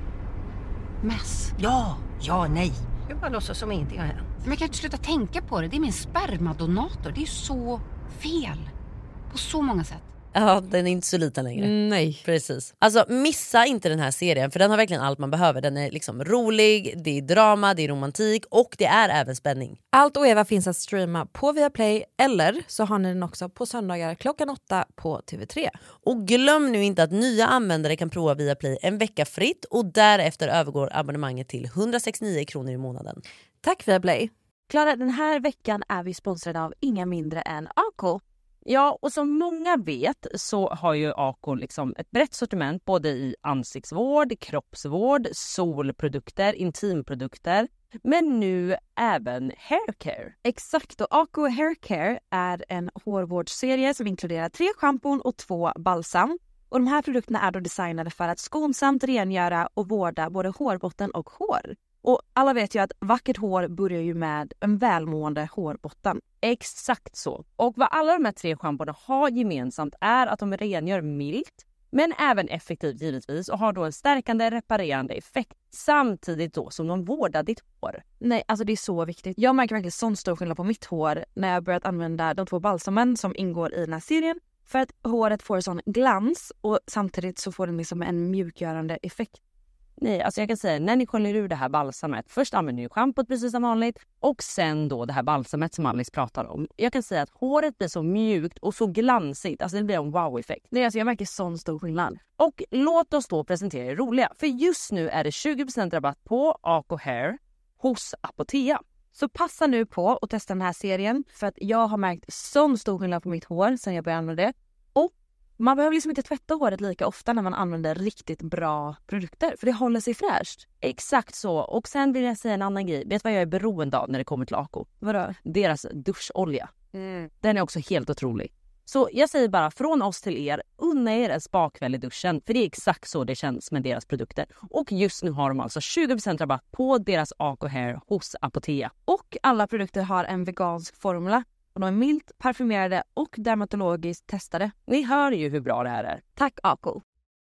O: Mess.
P: Ja, ja, nej. Jag bara låtsas som ingenting har hänt.
O: Men jag kan inte sluta tänka på det. Det är min spermadonator. Det är så fel. På så många sätt.
J: Ja, den är inte så liten längre.
B: Nej.
J: Precis. Alltså missa inte den här serien, för den har verkligen allt man behöver. Den är liksom rolig, det är drama, det är romantik och det är även spänning.
B: Allt och Eva finns att streama på Viaplay eller så har ni den också på söndagar klockan åtta på T V tre.
J: Och glöm nu inte att nya användare kan prova Viaplay en vecka fritt och därefter övergår abonnemanget till hundrasextionio kronor i månaden.
B: Tack Viaplay.
Q: Klara, den här veckan är vi sponsrade av inga mindre än Ako.
R: Ja, och som många vet så har ju Ako liksom ett brett sortiment både i ansiktsvård, kroppsvård, solprodukter, intimprodukter, men nu även haircare.
Q: Exakt, och Ako Haircare är en hårvårdsserie som inkluderar tre schampon och två balsam. Och de här produkterna är då designade för att skonsamt rengöra och vårda både hårbotten och hår. Och alla vet ju att vackert hår börjar ju med en välmående hårbotten.
R: Exakt så. Och vad alla de här tre schamporna har gemensamt är att de rengör milt, men även effektivt givetvis, och har då en stärkande, reparerande effekt samtidigt då som de vårdar ditt hår.
Q: Nej, alltså det är så viktigt. Jag märker verkligen sån stor skillnad på mitt hår när jag börjat använda de två balsamen som ingår i den här serien. För att håret får sån glans och samtidigt så får den liksom en mjukgörande effekt.
R: Nej, alltså jag kan säga, när ni sköljer ur det här balsamet, först använder ni schampot precis som vanligt och sen då det här balsamet som Alice pratar om. Jag kan säga att håret blir så mjukt och så glansigt, alltså det blir en wow-effekt.
Q: Nej, alltså jag märker sån stor skillnad.
R: Och låt oss då presentera det roliga, för just nu är det tjugo procent rabatt på Ako Hair hos Apotea.
Q: Så passa nu på och testa den här serien för att jag har märkt sån stor skillnad på mitt hår sen jag började använda det. Och man behöver liksom inte tvätta håret lika ofta när man använder riktigt bra produkter. För det håller sig fräscht.
R: Exakt så. Och sen vill jag säga en annan grej. Vet du vad jag är beroende av när det kommer till Ako?
Q: Vadå?
R: Deras duscholja.
Q: Mm.
R: Den är också helt otrolig. Så jag säger bara från oss till er, unna er en spakväll i duschen. För det är exakt så det känns med deras produkter. Och just nu har de alltså tjugo procent rabatt på deras Ako Hair hos Apotea.
Q: Och alla produkter har en vegansk formula. Och de är milt, parfymerade och dermatologiskt testade.
R: Ni hör ju hur bra det här är.
Q: Tack Ako.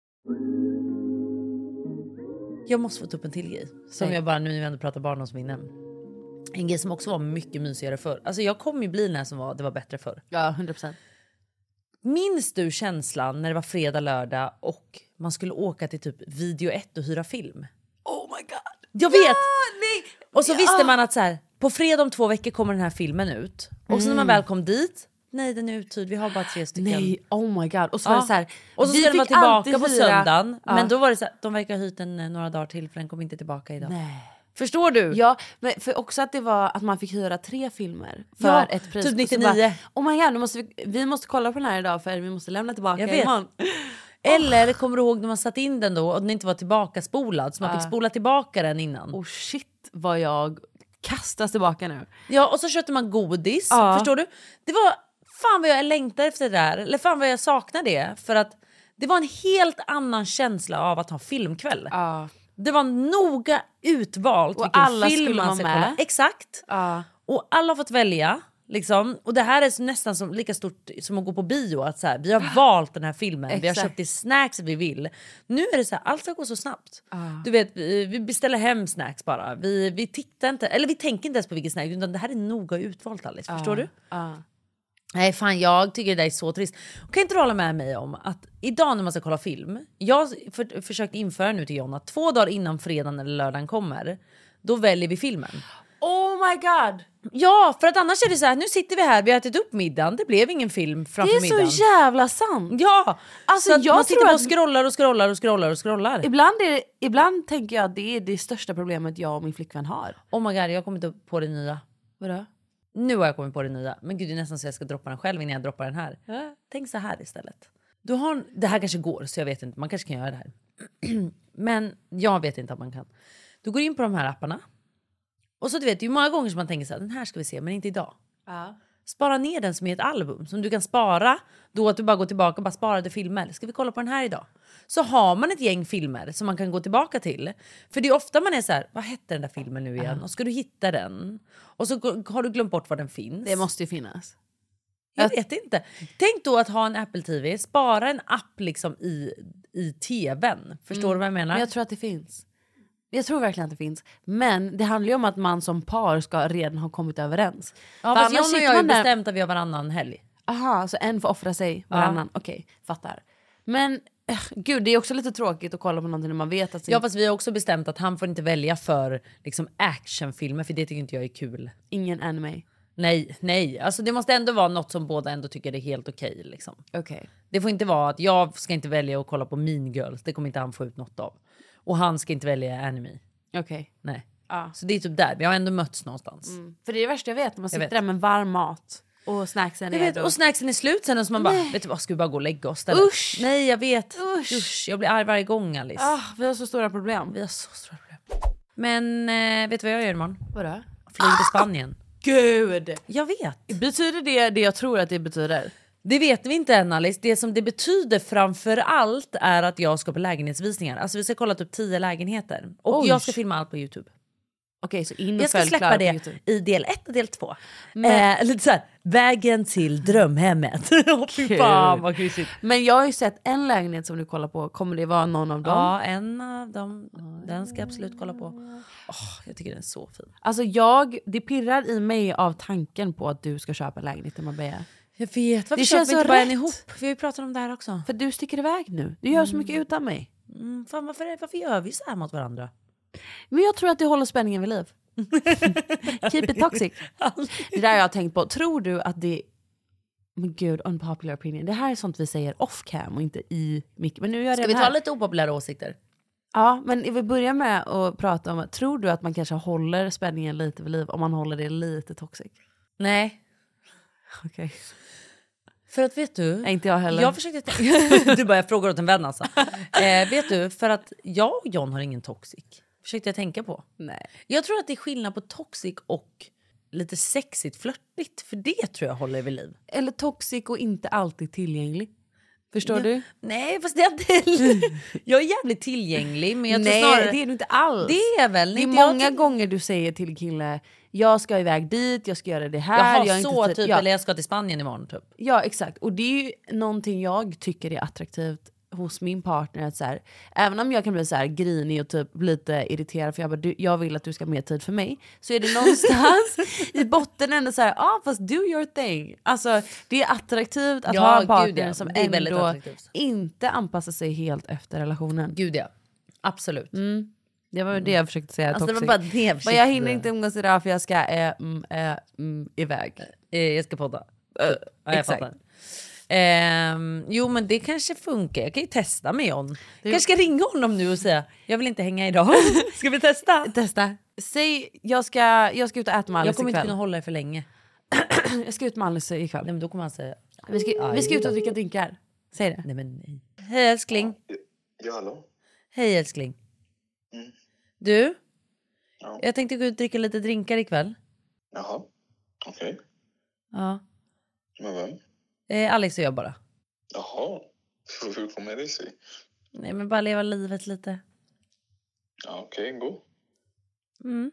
J: Jag måste få ta upp en till grej. Som
B: Nej.
J: jag bara nu när vi ändå pratar barndomsminnen. En grej som också var mycket mysigare förr. Alltså jag kommer ju bli den här som var, det var bättre förr.
B: Ja, hundra procent.
J: Minns du känslan när det var fredag, lördag och man skulle åka till typ Video ett och hyra film?
B: Oh my god.
J: Jag vet!
B: Ja, nej.
J: Och så
B: Ja.
J: visste man att så här, på fredag om två veckor kommer den här filmen ut. Och så när man
B: Mm.
J: väl kom dit, nej den är uthyrd, vi har bara tre stycken.
B: Nej, oh my god. Och så
J: Ja.
B: var det så här,
J: och så
B: vi
J: ska den vara
B: fick
J: tillbaka
B: alltid
J: på
B: hyra-
J: söndagen.
B: Ja.
J: Men då var det så här, de verkar ha hyrt den eh, några dagar till för den kommer inte tillbaka idag.
B: Nej.
J: Förstår du?
B: Ja, men för också att det var att man fick hyra tre filmer för
J: Ja,
B: ett pris.
J: typ
B: Och så
J: nittionio.
B: Bara, oh my god, nu måste vi, vi måste kolla på den här idag för vi måste lämna tillbaka
J: Jag vet.
B: imorgon.
J: Eller kommer du ihåg när man satt in den då och den inte var tillbaka spolad så man
B: Ja.
J: fick spola tillbaka den innan.
B: Oh shit vad jag kastas tillbaka nu.
J: Ja, och så köpte man godis.
B: Ja.
J: Förstår du? Det var fan vad jag längtar efter det där. Eller fan vad jag saknar det. För att det var en helt annan känsla av att ha filmkväll.
B: Ja.
J: Det var noga utvalt
B: Och
J: vilken
B: alla
J: film
B: skulle
J: man
B: vara
J: ska
B: med.
J: kolla. Exakt.
B: Ja.
J: Och alla har fått välja. Liksom. Och det här är så nästan som, lika stort som att gå på bio. Att så här, vi har valt den här filmen. Vi har
B: Exakt.
J: köpt de snacks vi vill. Nu är det så här, allt ska gå så snabbt.
B: Ja.
J: Du vet, vi, vi beställer hem snacks bara. Vi, vi tittar inte, eller vi tänker inte ens på vilken snack. Utan det här är noga utvalt Alice. Förstår du?
B: Ja.
J: Nej fan, jag tycker det där är så trist. Kan inte du hålla med mig om att idag när man ska kolla film, jag för, försökt införa nu till Jonna att två dagar innan fredagen eller lördagen kommer, då väljer vi filmen.
B: Oh my god. Ja, för att annars är det så här, nu sitter vi här, vi har ätit upp middagen, det blev ingen film framför
C: Det är
B: middagen.
C: så jävla sant.
B: Ja,
C: Alltså,
B: så att
C: jag
B: man sitter
C: tror
B: bara
C: att-
B: och scrollar och scrollar och scrollar och scrollar.
C: Ibland, är det, ibland tänker jag att det är det största problemet jag och min flickvän har.
B: Oh my god, jag har kommit upp på det nya.
C: Vadå?
B: Nu har jag kommit på det nya. Men gud, det är nästan så jag ska droppa den själv innan jag droppar den här.
C: Ja.
B: Tänk så här istället. Du har en, det här kanske går, så jag vet inte. Man kanske kan göra det här. Men jag vet inte att man kan. Du går in på de här apparna. Och så du vet, det är ju många gånger som man tänker så här, den här ska vi se, men inte idag.
C: Ja.
B: Spara ner den som är ett album som du kan spara. Då att du bara går tillbaka och bara sparade filmer. Ska vi kolla på den här idag? Så har man ett gäng filmer som man kan gå tillbaka till. För det är ofta man är så här, vad hette den där filmen nu igen? Och ska du hitta den? Och så har du glömt bort var den finns.
C: Det måste ju finnas.
B: Jag vet inte. Tänk då att ha en Apple T V. Spara en app liksom i, i tvn. Förstår
C: Mm.
B: du vad jag menar?
C: Men jag tror att det finns. Jag tror verkligen att det finns. Men det handlar ju om att man som par ska redan ha kommit överens.
B: Ja,
C: För
B: fast
C: annars
B: John och
C: sitter
B: jag har ju
C: man där-
B: bestämt att vi har varannan helg.
C: Aha, så en får offra sig varannan. Okej, fattar. Men äh, gud, det är också lite tråkigt att kolla på någonting när man vet att... Sin...
B: Ja, fast vi har också bestämt att han får inte välja för liksom actionfilmer. För det tycker inte jag är kul.
C: Ingen anime.
B: Nej, nej. Alltså det måste ändå vara något som båda ändå tycker är helt okej. Liksom.
C: Okej.
B: Det får inte vara att jag ska inte välja att kolla på Mean Girls. Det kommer inte han få ut något av. Och han ska inte välja anime.
C: Okej.
B: Nej.
C: Ja.
B: Så det är typ där. Vi har ändå mötts någonstans.
C: Mm. För det är det värsta jag vet. När man sitter
B: vet.
C: där med varm mat. Och snacksen
B: Jag
C: är
B: vet,
C: då...
B: och snacksen är slut sen och så man bara,
C: Nej.
B: vet du vad, ska vi bara gå och lägga oss stället?
C: Usch.
B: Nej, jag vet.
C: Usch.
B: Usch. Jag blir arg varje gång, Alice.
C: Ah, vi har så stora problem.
B: Vi har så stora problem. Men eh, vet du vad jag gör imorgon?
C: Vadå?
B: Flyger till Spanien.
C: Gud!
B: Jag vet.
C: Betyder det det jag tror att det betyder?
B: Det vet vi inte än, Alice. Det som det betyder framför allt är att jag ska på lägenhetsvisningar. Alltså vi ska kolla typ tio lägenheter. Och
C: Oj.
B: jag ska filma allt på YouTube.
C: Okej, så in och
B: Jag ska
C: följ
B: släppa
C: Klara på
B: det
C: YouTube.
B: i del ett och del två.
C: Men-
B: Eh, lite så här, vägen till drömhemmet. Åh, fy fan vad krisigt.
C: Men jag har ju sett en lägenhet som du kollar på. Kommer det vara någon av dem?
B: Ja, en av dem. Den ska jag absolut kolla på. Oh, jag tycker den är så fin.
C: Alltså jag, det pirrar i mig av tanken på att du ska köpa lägenhet i Marbella.
B: Jag vet, varför
C: Det
B: köper
C: känns
B: vi
C: så
B: inte bara en
C: rätt.
B: ihop? Vi har ju pratat om det här också.
C: För du sticker iväg nu. Du gör så mycket utan mig.
B: Mm, fan, varför, varför gör vi så här mot varandra?
C: Men jag tror att det håller spänningen vid liv. Keep it toxic. Det där jag har tänkt på. Tror du att det... Men gud, unpopular opinion. Det här är sånt vi säger off cam och inte i mic. Men nu gör
B: Ska
C: det
B: vi
C: här.
B: ta lite opopulära åsikter?
C: Ja, men vi börjar med att prata om... Tror du att man kanske håller spänningen lite vid liv om man håller det lite toxic?
B: Nej.
C: Okej.
B: För att vet du...
C: Nej, inte jag heller.
B: Jag försökte tänka... Du bara, jag frågar åt en vän alltså. Eh, vet du, för att jag och John har ingen toxic. Försökte jag tänka på.
C: Nej.
B: Jag tror att det är skillnad på toxic och lite sexigt, flörtigt. För det tror jag håller vid liv.
C: Eller toxic och inte alltid tillgänglig. Förstår
B: Ja.
C: du?
B: Nej, fast det är inte... Jag är jävligt tillgänglig, men jag tror
C: Nej,
B: snarare...
C: det är du inte alls.
B: Det är väl...
C: Det är
B: inte jag
C: många
B: till-
C: gånger du säger till kille, jag ska iväg dit, jag ska göra det här.
B: Jaha,
C: jag har
B: så
C: inte tid."
B: typ,
C: ja.
B: eller jag ska till Spanien imorgon typ.
C: Ja, exakt. Och det är ju någonting jag tycker är attraktivt hos min partner. Att så här, även om jag kan bli så här grinig och typ lite irriterad för jag, bara, du, jag vill att du ska ha mer tid för mig. Så är det någonstans i botten ändå så här, ja ah, fast do your thing. Alltså det är attraktivt att
B: Ja,
C: ha en
B: gud,
C: partner
B: ja.
C: som
B: Det är väldigt
C: ändå
B: attraktivt.
C: inte anpassar sig helt efter relationen.
B: Gud ja, absolut.
C: Mm. Det var det jag försökte säga.
B: Alltså, det var
C: toxic.
B: bara det jag försökte
C: Men jag hinner
B: säga.
C: inte umgås idag för jag ska eh, mm, eh, mm, iväg.
B: Eh, jag ska podda. Uh, ja, jag
C: exakt.
B: fattar. Ehm, jo men det kanske funkar. Jag kan ju testa med John. Jag kanske ska ringa honom nu och säga jag vill inte hänga idag. Ska vi testa?
C: Testa. Säg, jag ska, jag ska ut och äta med Alice
B: Jag kommer inte
C: ikväll.
B: kunna hålla det för länge.
C: Jag ska ut med Alice ikväll.
B: Nej, men då kommer han säga
C: Vi ska, vi ska ut och dricka drinkar. Säg det.
B: nej men nej. Hej älskling.
S: Ja, hallå?
B: Hej älskling.
S: Mm.
B: Du?
S: Ja.
B: Jag tänkte gå ut och dricka lite drinkar ikväll.
S: Jaha, okej.
B: Ja.
S: Med vem?
B: Eh, Alex och jag bara.
S: Jaha, hur kommer det sig?
B: Nej men bara leva livet lite.
S: Ja, okej, gå.
B: Mm.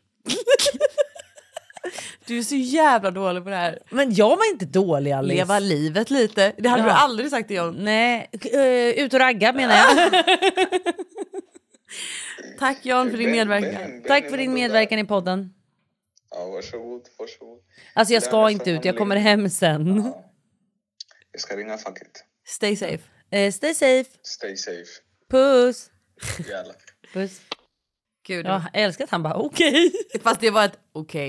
C: Du är så jävla dålig på det här.
B: Men jag var inte dålig Alice.
C: Leva livet lite. Det hade
B: Ja.
C: du aldrig sagt till John.
B: Nej, uh, ut och ragga menar jag.
C: Tack John för din medverkan.
B: Tack för din medverkan i podden.
S: Ja, varsågod, varsågod.
B: Alltså jag ska inte ut, jag kommer hem sen.
S: Ja. Jag ska ringa facket.
C: Stay safe.
B: Eh, stay safe.
S: Stay safe.
B: Puss.
S: Jävlar.
B: Puss.
C: Gud.
B: Ja, jag älskar att han bara okej.
C: Fast det var ett okej.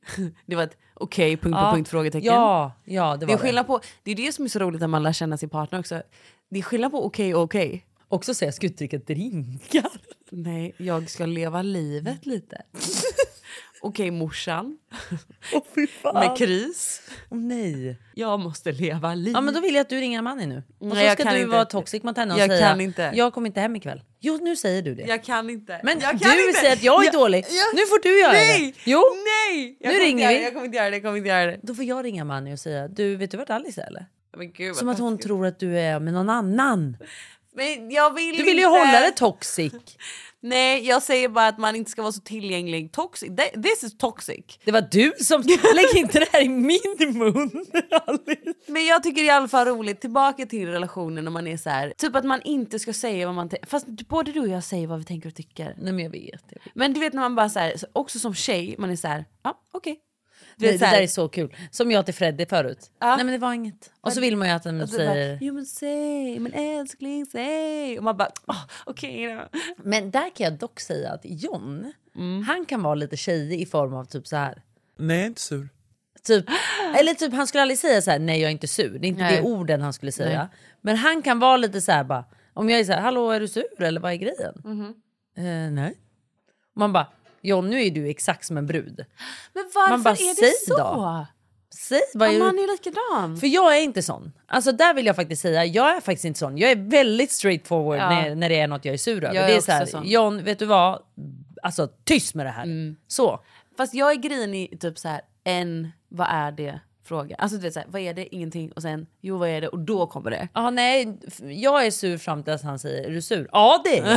C: Det var ett okej, okay, punkt på
B: ja.
C: punkt, frågetecken.
B: Ja, ja, det var
C: det. Är skillnad på, det är det som är så roligt när man lär känna sin partner också. Det är skillnad på okej okay och okej. Okay.
B: Också säga, ska du dricka drinkar?
C: Nej, jag ska leva livet lite. Okej, okay, morsan.
B: Oh, fy fan.
C: Med kris.
B: Oh, nej.
C: Jag måste leva livet.
B: Ja, men då vill jag att du ringer Amanda nu. Och så
C: nej, jag
B: ska
C: kan
B: du
C: inte.
B: vara toxic mot henne och
C: jag
B: säga,
C: kan inte.
B: jag kommer inte hem ikväll. Jo, nu säger du det.
C: Jag kan inte.
B: Men
C: jag
B: du
C: kan inte.
B: säger att jag är
C: jag,
B: dålig.
C: Jag,
B: nu får du göra
C: nej,
B: det. Jo,
C: nej.
B: Nu ringer vi.
C: Jag kommer inte göra det, jag kommer inte göra det.
B: Då får jag ringa Manny och säga, du, vet du vart Alice är eller?
C: Men gud,
B: som att hon taskigt. Tror att du är med någon annan.
C: Men jag vill
B: du vill ju
C: inte.
B: hålla det toxic.
C: Nej, jag säger bara att man inte ska vara så tillgänglig. Toxic. This is toxic.
B: Det var du som... Lägg inte det här i min mun.
C: Men jag tycker i alla fall roligt. Tillbaka till relationen när man är så här. Typ att man inte ska säga vad man tänker. Fast både du och jag säger vad vi tänker och tycker.
B: Nej, men jag vet. Jag vet.
C: Men du vet när man bara så här. Också som tjej. Man är så här. Ja, okej. Okay.
B: Du vet, det där är så kul. Som jag till Freddy förut.
C: Ja.
B: Nej, men det var inget. Och så vill man ju att den säger...
C: Jo men säg, men älskling säg. Och man bara, oh, okej okay, då.
B: Men där kan jag dock säga att John, mm. han kan vara lite tjejig i form av typ så här.
T: Nej, jag är inte sur.
B: Typ, eller typ han skulle aldrig säga så här, nej jag är inte sur. Det är inte nej. Det orden han skulle säga. Nej. Men han kan vara lite så här bara, om jag är så här, hallå är du sur eller vad är grejen?
C: Mm-hmm.
B: Eh, nej. Och man bara, John, nu är du exakt som en brud.
C: Men varför
B: man bara,
C: är det så?
B: Då. Säg vad
C: ja,
B: är
C: man är likadan.
B: För jag är inte sån. Alltså där vill jag faktiskt säga, jag är faktiskt inte sån. Jag är väldigt straightforward ja. när, när det är något jag är sur över.
C: Jag är
B: det är så här,
C: sån.
B: John, vet du vad? Alltså tyst med det här. Mm. Så.
C: Fast jag är grinig typ så här, en, vad är det? Fråga. Alltså du vet så här, vad är det? Ingenting. Och sen, jo vad är det? Och då kommer det.
B: Ja, nej, jag är sur fram till att han säger, är du sur? Ja, det är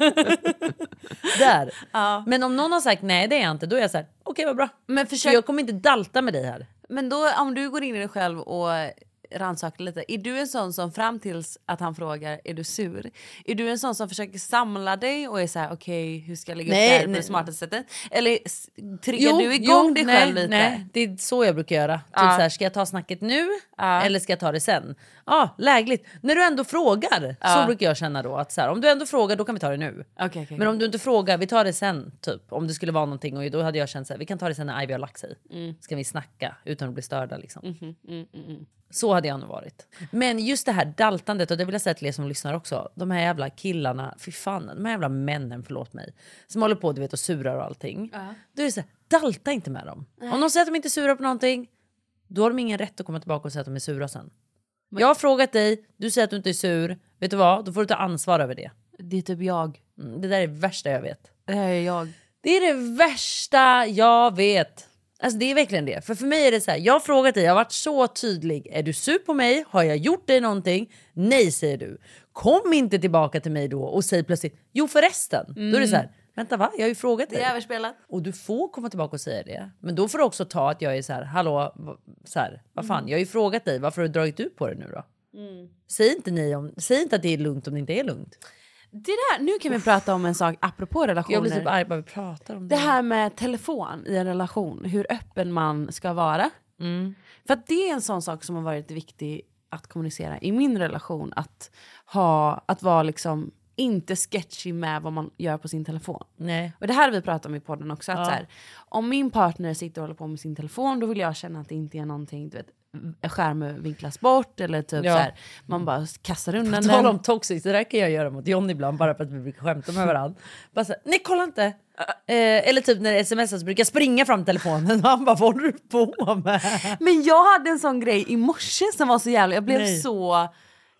B: Där.
C: Ja.
B: Men om någon har sagt, nej det är jag inte, då är jag så här, okej okay, vad bra.
C: Men försök...
B: För jag kommer inte dalta med dig här.
C: Men då, om du går in i dig själv och rannsakar lite, är du en sån som fram tills att han frågar, är du sur? Är du en sån som försöker samla dig och är så här, okej, okay, hur ska jag lägga nej, upp det här på det smartaste sättet? Eller triggar du igång jo, dig
B: nej,
C: själv lite?
B: Nej, det är så jag brukar göra.
C: Ja.
B: Typ så här, ska jag ta snacket nu? Ja. Eller ska jag ta det sen? Ja, ah, lägligt. När du ändå frågar, ja. Så brukar jag känna då att så här, om du ändå frågar, då kan vi ta det nu.
C: Okay, okay,
B: Men om du inte frågar, vi tar det sen typ. Om det skulle vara någonting, och då hade jag känt så här, vi kan ta det sen när Ivy har lagt sig. Mm. Ska vi snacka utan att bli störda liksom.
C: Mm, mm, mm, mm.
B: Så hade jag nog varit. Men just det här daltandet, och det vill jag säga till er som lyssnar också. De här jävla killarna, fy fan, de här jävla männen, förlåt mig. Som håller på, du vet, och surar och allting. Uh-huh. Då är det så här, dalta inte med dem. Uh-huh. Om de säger att de inte är sura på någonting, då har de ingen rätt att komma tillbaka och säga att de är sura sen. Men... Jag har frågat dig, du säger att du inte är sur. Vet du vad? Då får du ta ansvar över det.
C: Det är typ jag.
B: Mm, det där är det värsta jag vet.
C: Det här är jag.
B: Det är det värsta jag vet. Alltså det är verkligen det. För för mig är det så här, jag har frågat dig, jag har varit så tydlig. Är du sur på mig? Har jag gjort dig någonting? Nej, säger du. Kom inte tillbaka till mig då och säg plötsligt, jo förresten. Mm. Då är det så här, vänta va? Jag har ju frågat dig.
C: Det är överspelat.
B: Och du får komma tillbaka och säga det. Men då får du också ta att jag är så här, hallå, så här, vad fan, mm. jag har ju frågat dig, varför har du dragit ut på det nu då? Mm. Säg inte nej om, säg inte att det är lugnt om det inte är lugnt.
C: Det där, nu kan vi prata om en sak apropå relationer.
B: Jag blir typ arg bara vi pratar om det.
C: Det här med telefon i en relation. Hur öppen man ska vara.
B: Mm.
C: För att det är en sån sak som har varit viktig att kommunicera i min relation. Att, ha, att vara liksom inte sketchy med vad man gör på sin telefon.
B: Nej.
C: Och det här har vi pratat om i podden också. Att
B: ja.
C: så här, om min partner sitter och håller på med sin telefon, då vill jag känna att det inte är någonting, du vet, skärmen vinklas bort eller typ
B: ja.
C: så här, man bara kastar undan den.
B: Tala om toxic, det där kan jag göra mot John ibland bara för att vi brukar skämta med varandra. Bara så här, nej kolla inte. Uh, eller typ när det smsas brukar jag springa fram telefonen och han bara, vad håller du på med?
C: Men jag hade en sån grej i morse som var så jävla, jag blev nej. så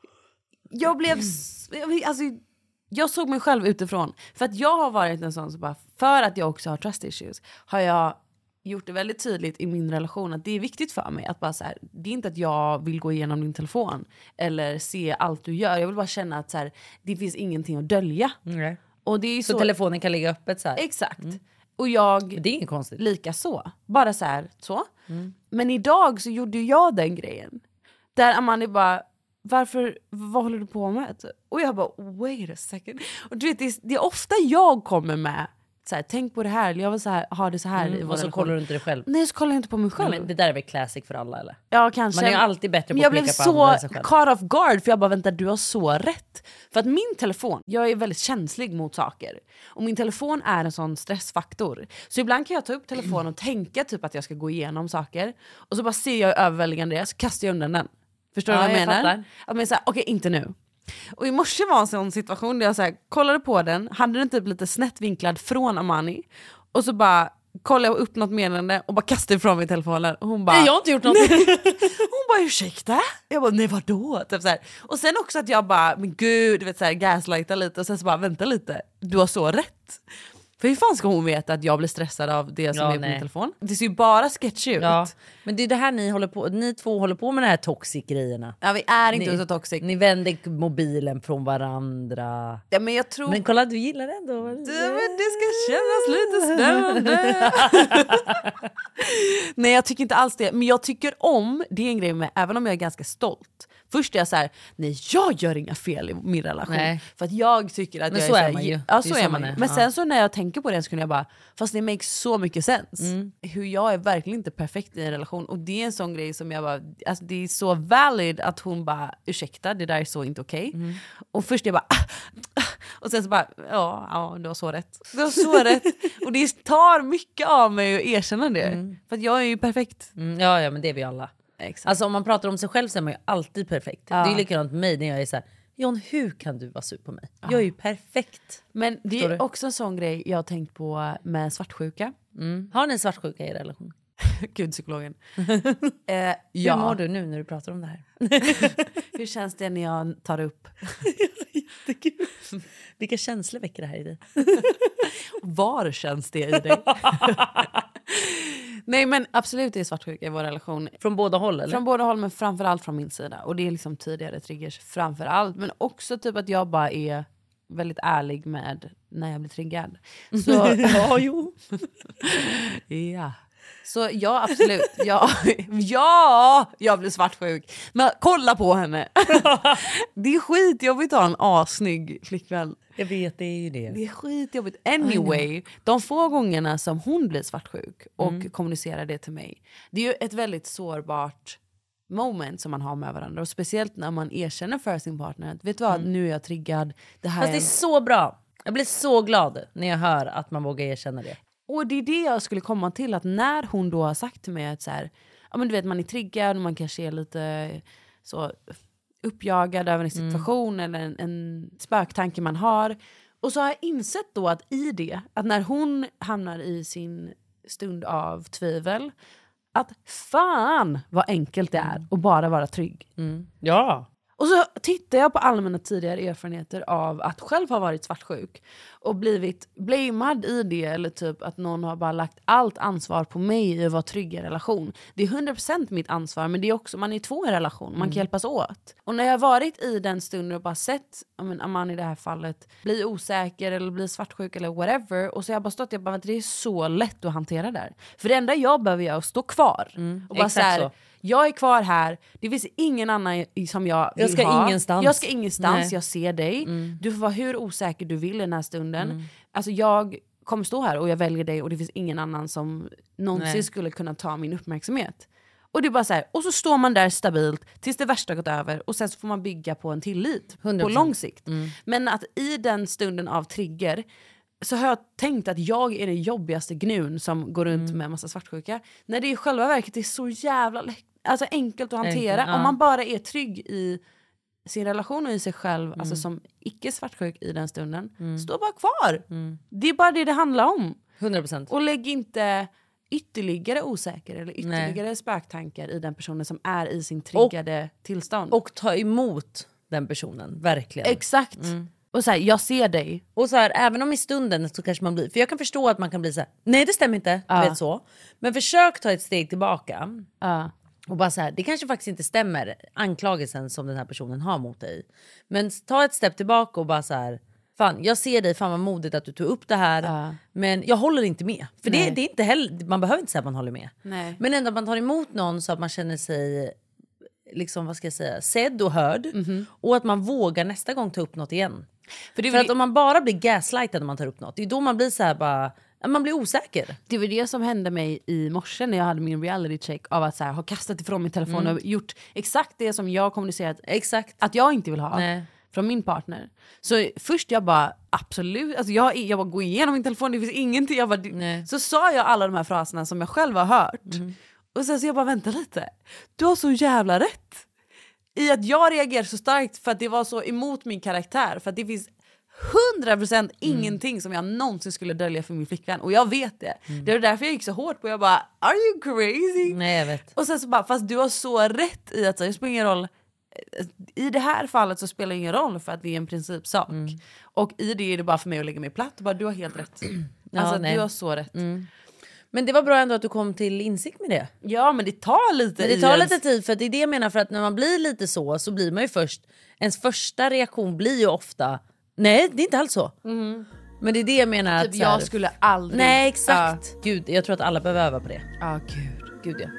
C: jag blev alltså jag såg mig själv utifrån. För att jag har varit en sån som bara, för att jag också har trust issues, har jag gjort det väldigt tydligt i min relation att det är viktigt för mig att bara så här, det är inte att jag vill gå igenom din telefon eller se allt du gör. Jag vill bara känna att så här, det finns ingenting att dölja.
B: Mm.
C: Och det är
B: så,
C: så
B: telefonen kan ligga öppet så här.
C: Exakt.
B: Mm.
C: Och jag
B: det är inget konstigt.
C: Lika så. Bara så här så.
B: Mm.
C: Men idag så gjorde jag den grejen. Där Amanda bara, varför, vad håller du på med? Och jag bara, wait a second. Och du vet, det är, det är ofta jag kommer med så här, tänk på det här. Jag vill så här, ha det så här
B: Mm,
C: i vår
B: och så
C: relation.
B: kollar du inte det själv.
C: Nej, så kollar jag inte på mig själv.
B: Men det där är väl classic för alla eller?
C: Ja, kanske.
B: Man är ju alltid bättre på
C: Men jag
B: att
C: blev
B: peka på
C: så
B: andra än sig själv.
C: caught off guard, för jag bara vänta, du har så rätt. För att min telefon, jag är väldigt känslig mot saker. Och min telefon är en sån stressfaktor. Så ibland kan jag ta upp telefonen och tänka typ att jag ska gå igenom saker. Och så bara ser jag överväldigande det, så kastar jag undan den. Förstår du
B: Ja,
C: vad jag,
B: jag
C: menar?
B: fattar.
C: Att man är såhär, okej, inte nu. Och i morse var en sån situation där jag så här, kollade på den, hade den typ lite snett vinklad från Amani. Och så bara kollade jag upp något meddelande och bara kastade ifrån mig telefonen. Och hon bara,
B: Nej, jag har inte gjort något.
C: Hon bara, ursäkta? Jag bara, nej vadå? Typ så här. Och sen också att jag bara, men gud, du vet, så här, gaslighta lite. Och sen så bara, vänta lite, du har så rätt. För hur fan ska hon veta att jag blir stressad av det som
B: Ja,
C: är på
B: nej.
C: min telefon? Det ser ju bara sketchy ut.
B: Ja, men det är det här ni håller på, ni två håller på med de här toxic grejerna.
C: Ja, vi är inte
B: ni,
C: så toxic.
B: Ni vänder mobilen från varandra.
C: Ja, men jag tror...
B: Men kolla, du gillar det ändå.
C: Du, men det ska kännas lite spännande. Nej, jag tycker inte alls det. Men jag tycker om, det är en grej med, även om jag är ganska stolt. Först är jag så här, nej, jag gör inga fel i min relation.
B: Nej.
C: För att jag tycker att
B: Men
C: jag
B: så
C: är,
B: är
C: så
B: man
C: här,
B: ju.
C: Ja,
B: Det
C: så
B: är
C: är
B: så
C: man
B: man
C: ju.
B: är.
C: Men
B: Ja.
C: sen så när jag tänker på det så kunde jag bara, fast det makes så mycket sens.
B: Mm.
C: Hur jag är verkligen inte perfekt i en relation. Och det är en sån grej som jag bara, alltså det är så valid att hon bara, ursäkta, det där är så inte okej.
B: Mm.
C: Och först jag bara, ah, ah, och sen så bara, ja, ja, du har så rätt. Du har så rätt. Och det tar mycket av mig att erkänna det.
B: Mm.
C: För att jag är ju perfekt.
B: Mm, ja, ja, men det är vi alla.
C: Exakt.
B: Alltså om man pratar om sig själv så är man ju alltid perfekt.
C: Ja.
B: Det är likadant med mig när jag är så här, John, hur kan du vara sur på mig? Jag är ju perfekt.
C: Men det
B: Förstår
C: är
B: du?
C: också en sån grej jag har tänkt på med svartsjuka.
B: Mm. Har ni en svartsjuka i er relation?
C: Gud, psykologen. eh, ja.
B: Hur mår du nu när du pratar om det här?
C: Hur känns det när jag tar upp?
B: Vilka känslor väcker det här i dig?
C: Var känns det i dig? Nej, men absolut det är svartsjuka i vår relation.
B: Från båda håll eller?
C: Från båda håll, men framförallt från min sida. Och det är liksom tidigare triggers framförallt. Men också typ att jag bara är väldigt ärlig med när jag blir triggad. Så,
B: ja, jo.
C: ja. Så ja, absolut. Ja, ja, jag blir svartsjuk. Men kolla på henne. Det är skitjobbigt att ha en asnygg flickvän.
B: Jag vet, det är ju det.
C: Det är skitjobbigt. Anyway, de få gångerna som hon blir svartsjuk och
B: Mm.
C: kommunicerar det till mig. Det är ju ett väldigt sårbart moment som man har med varandra. Och speciellt när man erkänner för sin partner att vet du vad, nu är jag triggad. Det här
B: Fast
C: är
B: det är så bra. Jag blir så glad när jag hör att man vågar erkänna det.
C: Och det är det jag skulle komma till, att när hon då har sagt till mig att så här, ja men du vet, man är triggad och man kanske är lite så uppjagad över en situation eller en, en spöktanke man har. Och så har jag insett då att i det, att när hon hamnar i sin stund av tvivel, att fan vad enkelt det är att bara vara trygg.
B: Mm. Ja.
C: Och så tittar jag på allmänna tidigare erfarenheter av att själv ha varit svartsjuk och blivit blamad i det, eller typ att någon har bara lagt allt ansvar på mig i att vara trygg i en relation. Det är hundra procent mitt ansvar, men det är också, man är två i en relation, man
B: Mm.
C: kan hjälpas åt. Och när jag har varit i den stunden och bara sett, ja men Aman i det här fallet, bli osäker eller bli svartsjuk eller whatever, och så har jag bara stått, jag bara, det är så lätt att hantera där. För det enda jag behöver göra är att stå kvar. Och bara
B: exakt
C: så här,
B: så.
C: jag är kvar här, det finns ingen annan som jag vill
B: Jag ska
C: ha.
B: ingenstans.
C: Jag ska ingenstans,
B: Nej.
C: jag ser dig.
B: Mm.
C: Du får vara hur osäker du vill i den här stunden.
B: Mm.
C: Alltså jag kommer stå här och jag väljer dig och det finns ingen annan som någonsin
B: Nej.
C: skulle kunna ta min uppmärksamhet. Och det är bara så här, och så står man där stabilt tills det värsta gått över och sen så får man bygga på en tillit
B: hundra
C: på
B: procent.
C: lång sikt.
B: Mm.
C: Men att i den stunden av trigger så har jag tänkt att jag är den jobbigaste gnun som går runt
B: Mm.
C: med massa svartsjuka. När det i själva verket är så jävla lätt, alltså enkelt att hantera.
B: Enkelt, ja.
C: Om man bara är trygg i sin relation och i sig själv,
B: Mm.
C: alltså som icke svartsjuk i den stunden.
B: Mm.
C: Stå bara kvar.
B: Mm.
C: Det är bara det det handlar om.
B: hundra procent.
C: Och lägg inte ytterligare osäker eller ytterligare spöktankar i den personen som är i sin triggade tillstånd.
B: Och ta emot den personen, verkligen.
C: Exakt.
B: Mm.
C: Och så här, jag ser dig.
B: Och så här, även om i stunden så kanske man blir, för jag kan förstå att man kan bli så här, nej det stämmer inte,
C: Ja.
B: du vet så. Men försök ta ett steg tillbaka.
C: Ja.
B: Och bara så här, det kanske faktiskt inte stämmer, anklagelsen som den här personen har mot dig. Men ta ett steg tillbaka och bara så här, fan jag ser dig, fan vad modigt att du tog upp det här.
C: Ja.
B: Men jag håller inte med. För det,
C: Nej.
B: det är inte heller, man behöver inte säga att man håller med.
C: Nej.
B: Men ändå att man tar emot någon så att man känner sig liksom, vad ska jag säga, sedd och hörd. Mm-hmm. Och att man vågar nästa gång ta upp något igen. För, det För att det... om man bara blir gaslightad när man tar upp något, det är då man blir så här bara... Man blir osäker.
C: Det var det som hände mig i morse när jag hade min reality check av att så här, ha kastat ifrån min telefon mm. och gjort exakt det som jag kommunicerat exakt att jag inte vill ha. Nej. Från min partner. Så först jag bara absolut, alltså jag, jag bara går igenom min telefon, det finns ingenting. Jag bara, så sa jag alla de här fraserna som jag själv har hört. Mm. Och sen så jag bara vänta lite. Du har så jävla rätt. I att jag reagerar så starkt för att det var så emot min karaktär. För att det finns hundra procent mm. ingenting som jag någonsin skulle dölja för min flickvän. Och jag vet det. Mm. Det är därför jag gick så hårt på. Jag bara, are you crazy?
B: Nej, jag vet.
C: Och sen så bara, fast du har så rätt i att det spelar ingen roll. I det här fallet så spelar det ingen roll för att det är en principsak. Mm. Och i det är det bara för mig att lägga mig platt. Och bara, du har helt rätt.
B: Ja,
C: alltså
B: nej.
C: du har så rätt.
B: Mm. Men det var bra ändå att du kom till insikt med det.
C: Ja, men det tar lite
B: men det tar lite tid, för det är det jag menar. För att när man blir lite så, så blir man ju först... Ens första reaktion blir ju ofta... Nej, det är inte alls så. Mm. Men det är det jag menar.
C: Typ
B: att,
C: jag
B: här,
C: skulle aldrig...
B: Nej, exakt. Uh. Gud, jag tror att alla behöver öva på det.
C: Ja, uh, gud.
B: Gud, ja.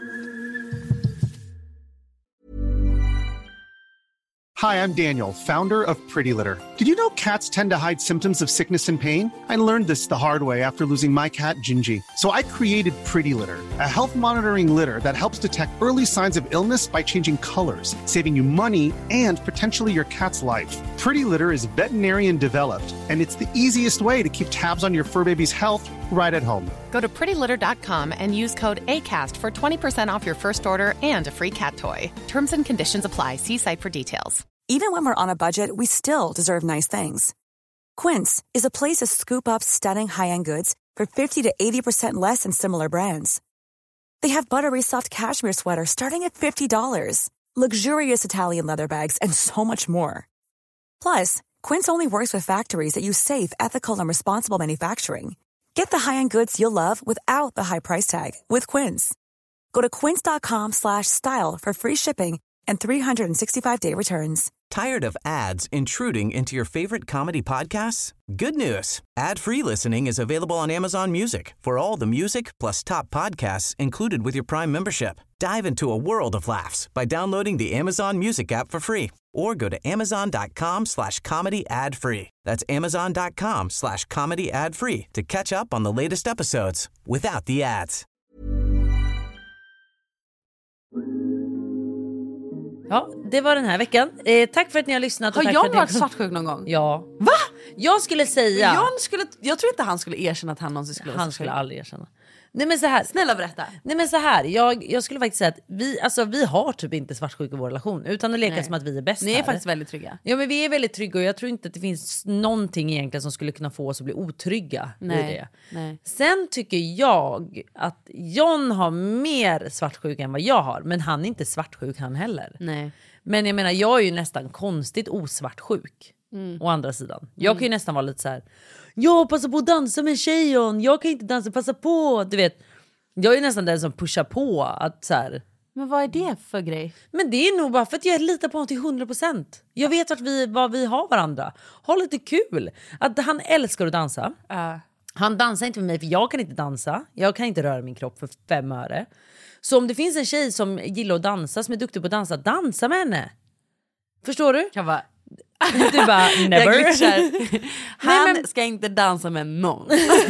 T: Hi, I'm Daniel, founder of Pretty Litter. Did you know cats tend to hide symptoms of sickness and pain? I learned this the hard way after losing my cat, Gingy. So I created Pretty Litter, a health monitoring litter that helps detect early signs of illness by changing colors, saving you money and potentially your cat's life. Pretty Litter is veterinarian developed, and it's the easiest way to keep tabs on your fur baby's health right at home.
U: Go to pretty litter dot com and use code ACAST for twenty percent off your first order and a free cat toy. Terms and conditions apply. See site for details.
I: Even when we're on a budget, we still deserve nice things. Quince is a place to scoop up stunning high-end goods for fifty to eighty percent less than similar brands. They have buttery soft cashmere sweaters starting at fifty dollars, luxurious Italian leather bags, and so much more. Plus, Quince only works with factories that use safe, ethical, and responsible manufacturing. Get the high-end goods you'll love without the high price tag with Quince. Go to quince dot com slash style for free shipping and three sixty-five day returns.
V: Tired of ads intruding into your favorite comedy podcasts? Good news. Ad-free listening is available on Amazon Music for all the music plus top podcasts included with your Prime membership. Dive into a world of laughs by downloading the Amazon Music app for free or go to amazon dot com slash comedy ad free. That's amazon dot com slash comedy ad free to catch up on the latest episodes without the ads.
B: Ja, det var den här veckan. Eh, tack för att ni har lyssnat.
C: Har
B: John
C: jag varit svartsjuk någon gång?
B: Ja.
C: Va?
B: Jag skulle säga...
C: John skulle, jag tror inte han skulle erkänna att han någonsin skulle
B: Han skulle aldrig erkänna. Nej men så här,
C: snälla berätta.
B: Nej men så här, jag, jag skulle faktiskt säga att vi, alltså, vi har typ inte svartsjuk i vår relation. Utan att leka Nej. som att vi är bäst.
C: Ni är
B: här.
C: faktiskt väldigt trygga.
B: Ja men vi är väldigt trygga och jag tror inte att det finns någonting egentligen som skulle kunna få oss att bli otrygga.
C: Nej.
B: I det.
C: Nej.
B: Sen tycker jag att John har mer svartsjuk än vad jag har. Men han är inte svartsjuk han heller.
C: Nej.
B: Men jag menar, jag är ju nästan konstigt osvartsjuk. Mm. Å andra sidan. Jag kan ju nästan vara lite så här. Jag passar på att dansa med tjejen. Jag kan inte dansa, passa på. Du vet, jag är nästan den som pushar på att så här.
C: Men vad är det för grej?
B: Men det är nog bara för att jag litar på honom till hundra procent. Jag vet vart vi, vad vi har varandra. Ha lite kul. Att han älskar att dansa.
C: Uh.
B: Han dansar inte med mig för jag kan inte dansa. Jag kan inte röra min kropp för fem öre. Så om det finns en tjej som gillar att dansa, som är duktig på att dansa, dansa med henne. Förstår du?
C: Jag bara...
B: Du bara, never.
C: Han
B: Nej, men...
C: ska inte dansa med någon.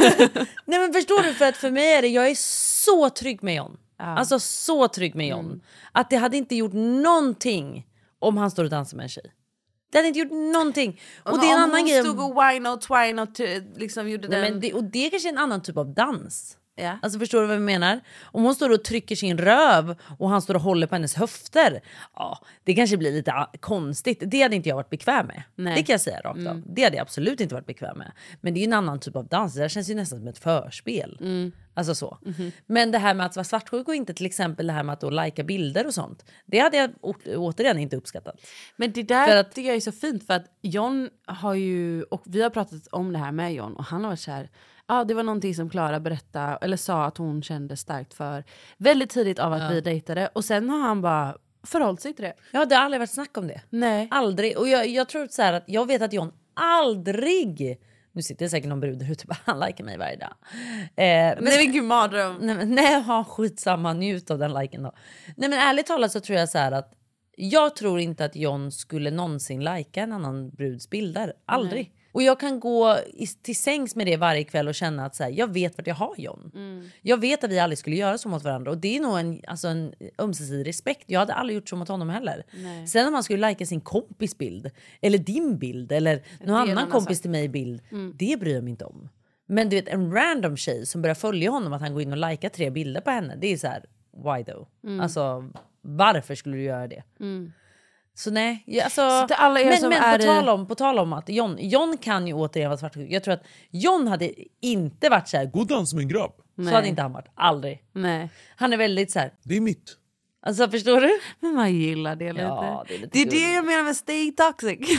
B: Nej men förstår du, för att för mig är det, jag är så trygg med John. Ja. Alltså så trygg med John. Mm. Att det hade inte gjort någonting om han står och dansar med en tjej. Det hade inte gjort någonting. Och, och det är en annan grej.
C: Om hon stod och wine och twine och liksom gjorde
B: Nej,
C: den.
B: Men det, och det är kanske en annan typ av dans.
C: Ja.
B: Alltså förstår du vad jag menar? Om hon står och trycker sin röv och han står och håller på hennes höfter. Ja, det kanske blir lite konstigt. Det hade inte jag varit bekväm med.
C: Nej.
B: Det kan jag säga rakt av.
C: Mm.
B: Det hade jag absolut inte varit bekväm med. Men det är ju en annan typ av dans. Det där känns ju nästan som ett förspel.
C: Mm.
B: Alltså så.
C: Mm-hmm.
B: Men det här med att vara svartsjuk och inte till exempel det här med att då lajka bilder och sånt. Det hade jag å- återigen inte uppskattat.
C: Men det där
B: för att,
C: tycker jag är så fint. För att John har ju, och vi har pratat om det här med John. Och han har varit så här. Ja, det var någonting som Clara berättade eller sa att hon kände starkt för väldigt tidigt av att ja. vi dejtade. Och sen har han bara förhållit sig till det.
B: Ja, det har aldrig varit snack om det.
C: Nej.
B: Aldrig. Och jag, jag tror så här att jag vet att John aldrig... Nu sitter det säkert någon brud där ute och bara, han likar mig varje dag. Eh, men
C: det är en mardröm.
B: Nej, nej ha, skitsamma, njut av den liken då. Nej men ärligt talat så tror jag så här att Jag tror inte att John skulle någonsin lajka en annan bruds bilder. Aldrig. Nej. Och jag kan gå i, till sängs med det varje kväll och känna att så här, jag vet vart jag har John. Mm. Jag vet att vi aldrig skulle göra så mot varandra. Och det är nog en, alltså en ömsesidig respekt. Jag hade aldrig gjort så mot honom heller. Nej. Sen om man skulle lajka sin kompis bild. Eller din bild. Eller någon annan, annan kompis sak. Till mig bild. Mm. Det bryr jag mig inte om. Men du vet, en random tjej som börjar följa honom, att han går in och likar tre bilder på henne. Det är så här, why though? Mm. Alltså, varför skulle du göra det? Mm. Så nej, ja, alltså, så alla men, men är på, tal om, på tal om att John, John kan ju återigen vara svartsjuk. Jag tror att John hade inte varit så här,
A: god dans med en grabb.
B: Så nej. Hade inte han varit, aldrig.
C: Nej.
B: Han är väldigt så här.
A: Det är mitt.
B: Alltså förstår du?
C: Men man gillar det lite.
B: Ja, det är, lite
C: det, är det jag menar med stay toxic.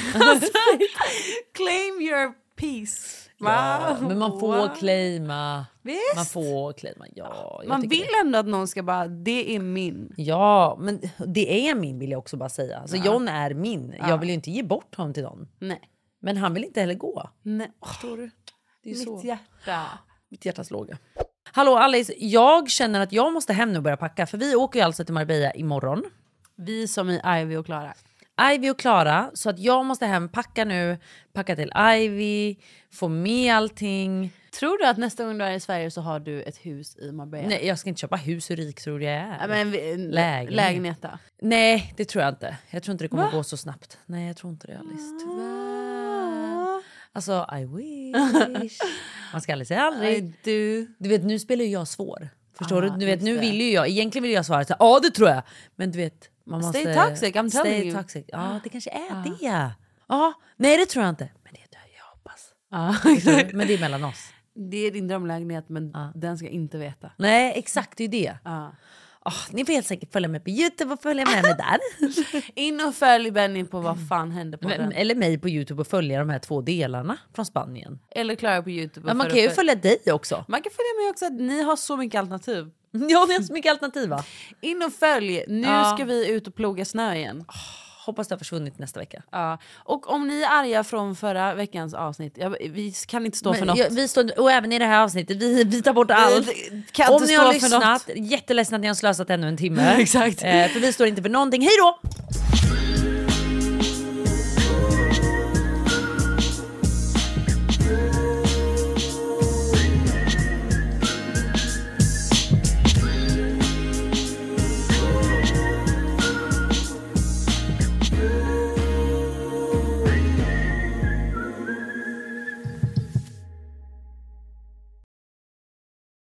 C: Claim your peace.
B: Ja, men man får wow. claima.
C: Visst?
B: Man får claima, ja.
C: Man vill det. Ändå att någon ska bara, det är min.
B: Ja, men det är min, vill jag också bara säga. Alltså ja. John är min. Ja. Jag vill ju inte ge bort honom till någon.
C: Nej.
B: Men han vill inte heller gå.
C: Nej. Förstår du?
B: Det är
C: mitt
B: så.
C: hjärta.
B: Mitt hjärtas låga. Hallå Alice, jag känner att jag måste hem nu och börja packa. För vi åker ju alltså till Marbella imorgon.
C: Vi som i Ivy och Klara.
B: Ivy och Klara, så att jag måste hem, packa nu, packa till Ivy, få med allting.
C: Tror du att nästa gång du är i Sverige så har du ett hus i Marbella?
B: Nej, jag ska inte köpa hus, hur rik tror jag är.
C: Ja, men
B: lägenhet.
C: lägenhet då?
B: Nej, det tror jag inte. Jag tror inte det kommer att gå så snabbt. Nej, jag tror inte det, Alice. Tyvärr. Alltså, I wish. Man ska aldrig säga aldrig.
C: Du.
B: Du vet, nu spelar ju jag svår. Förstår ah, du? Du vet, nu vill ju jag, egentligen vill jag svara så här, ja det tror jag. Men du vet, man måste...
C: Stay toxic, I'm
B: stay
C: telling you.
B: Toxic. Ja, det kanske är ah. det. Ja, nej det tror jag inte. Men det är det jag hoppas.
C: Ah.
B: Men det är mellan oss.
C: Det är din drömlägenhet, men ah. den ska inte veta.
B: Nej, exakt, det är det.
C: Ah.
B: Oh, ni får helt säkert följa med på YouTube och följa med mig där.
C: In och följ Benny på vad fan hände på den.
B: Eller mig på YouTube och följa de här två delarna från Spanien.
C: Eller Klara på YouTube.
B: Ja, man kan ju följa dig också.
C: Man kan följa mig också. Ni har så mycket alternativ.
B: Ja, ni har så mycket alternativ va?
C: In och följ. Nu ja. Ska vi ut och ploga snö igen.
B: Oh, hoppas det har försvunnit nästa vecka.
C: Ja. Och om ni är arga från förra veckans avsnitt, ja, vi kan inte stå Men, för något.
B: Ja, vi står, och även i det här avsnittet, vi, vi tar bort allt.
C: Kan
B: om ni har
C: för
B: lyssnat,
C: något.
B: Jätteledsen att ni har slösat ännu en timme.
C: Exakt.
B: Eh, för vi står inte för någonting. Hej då!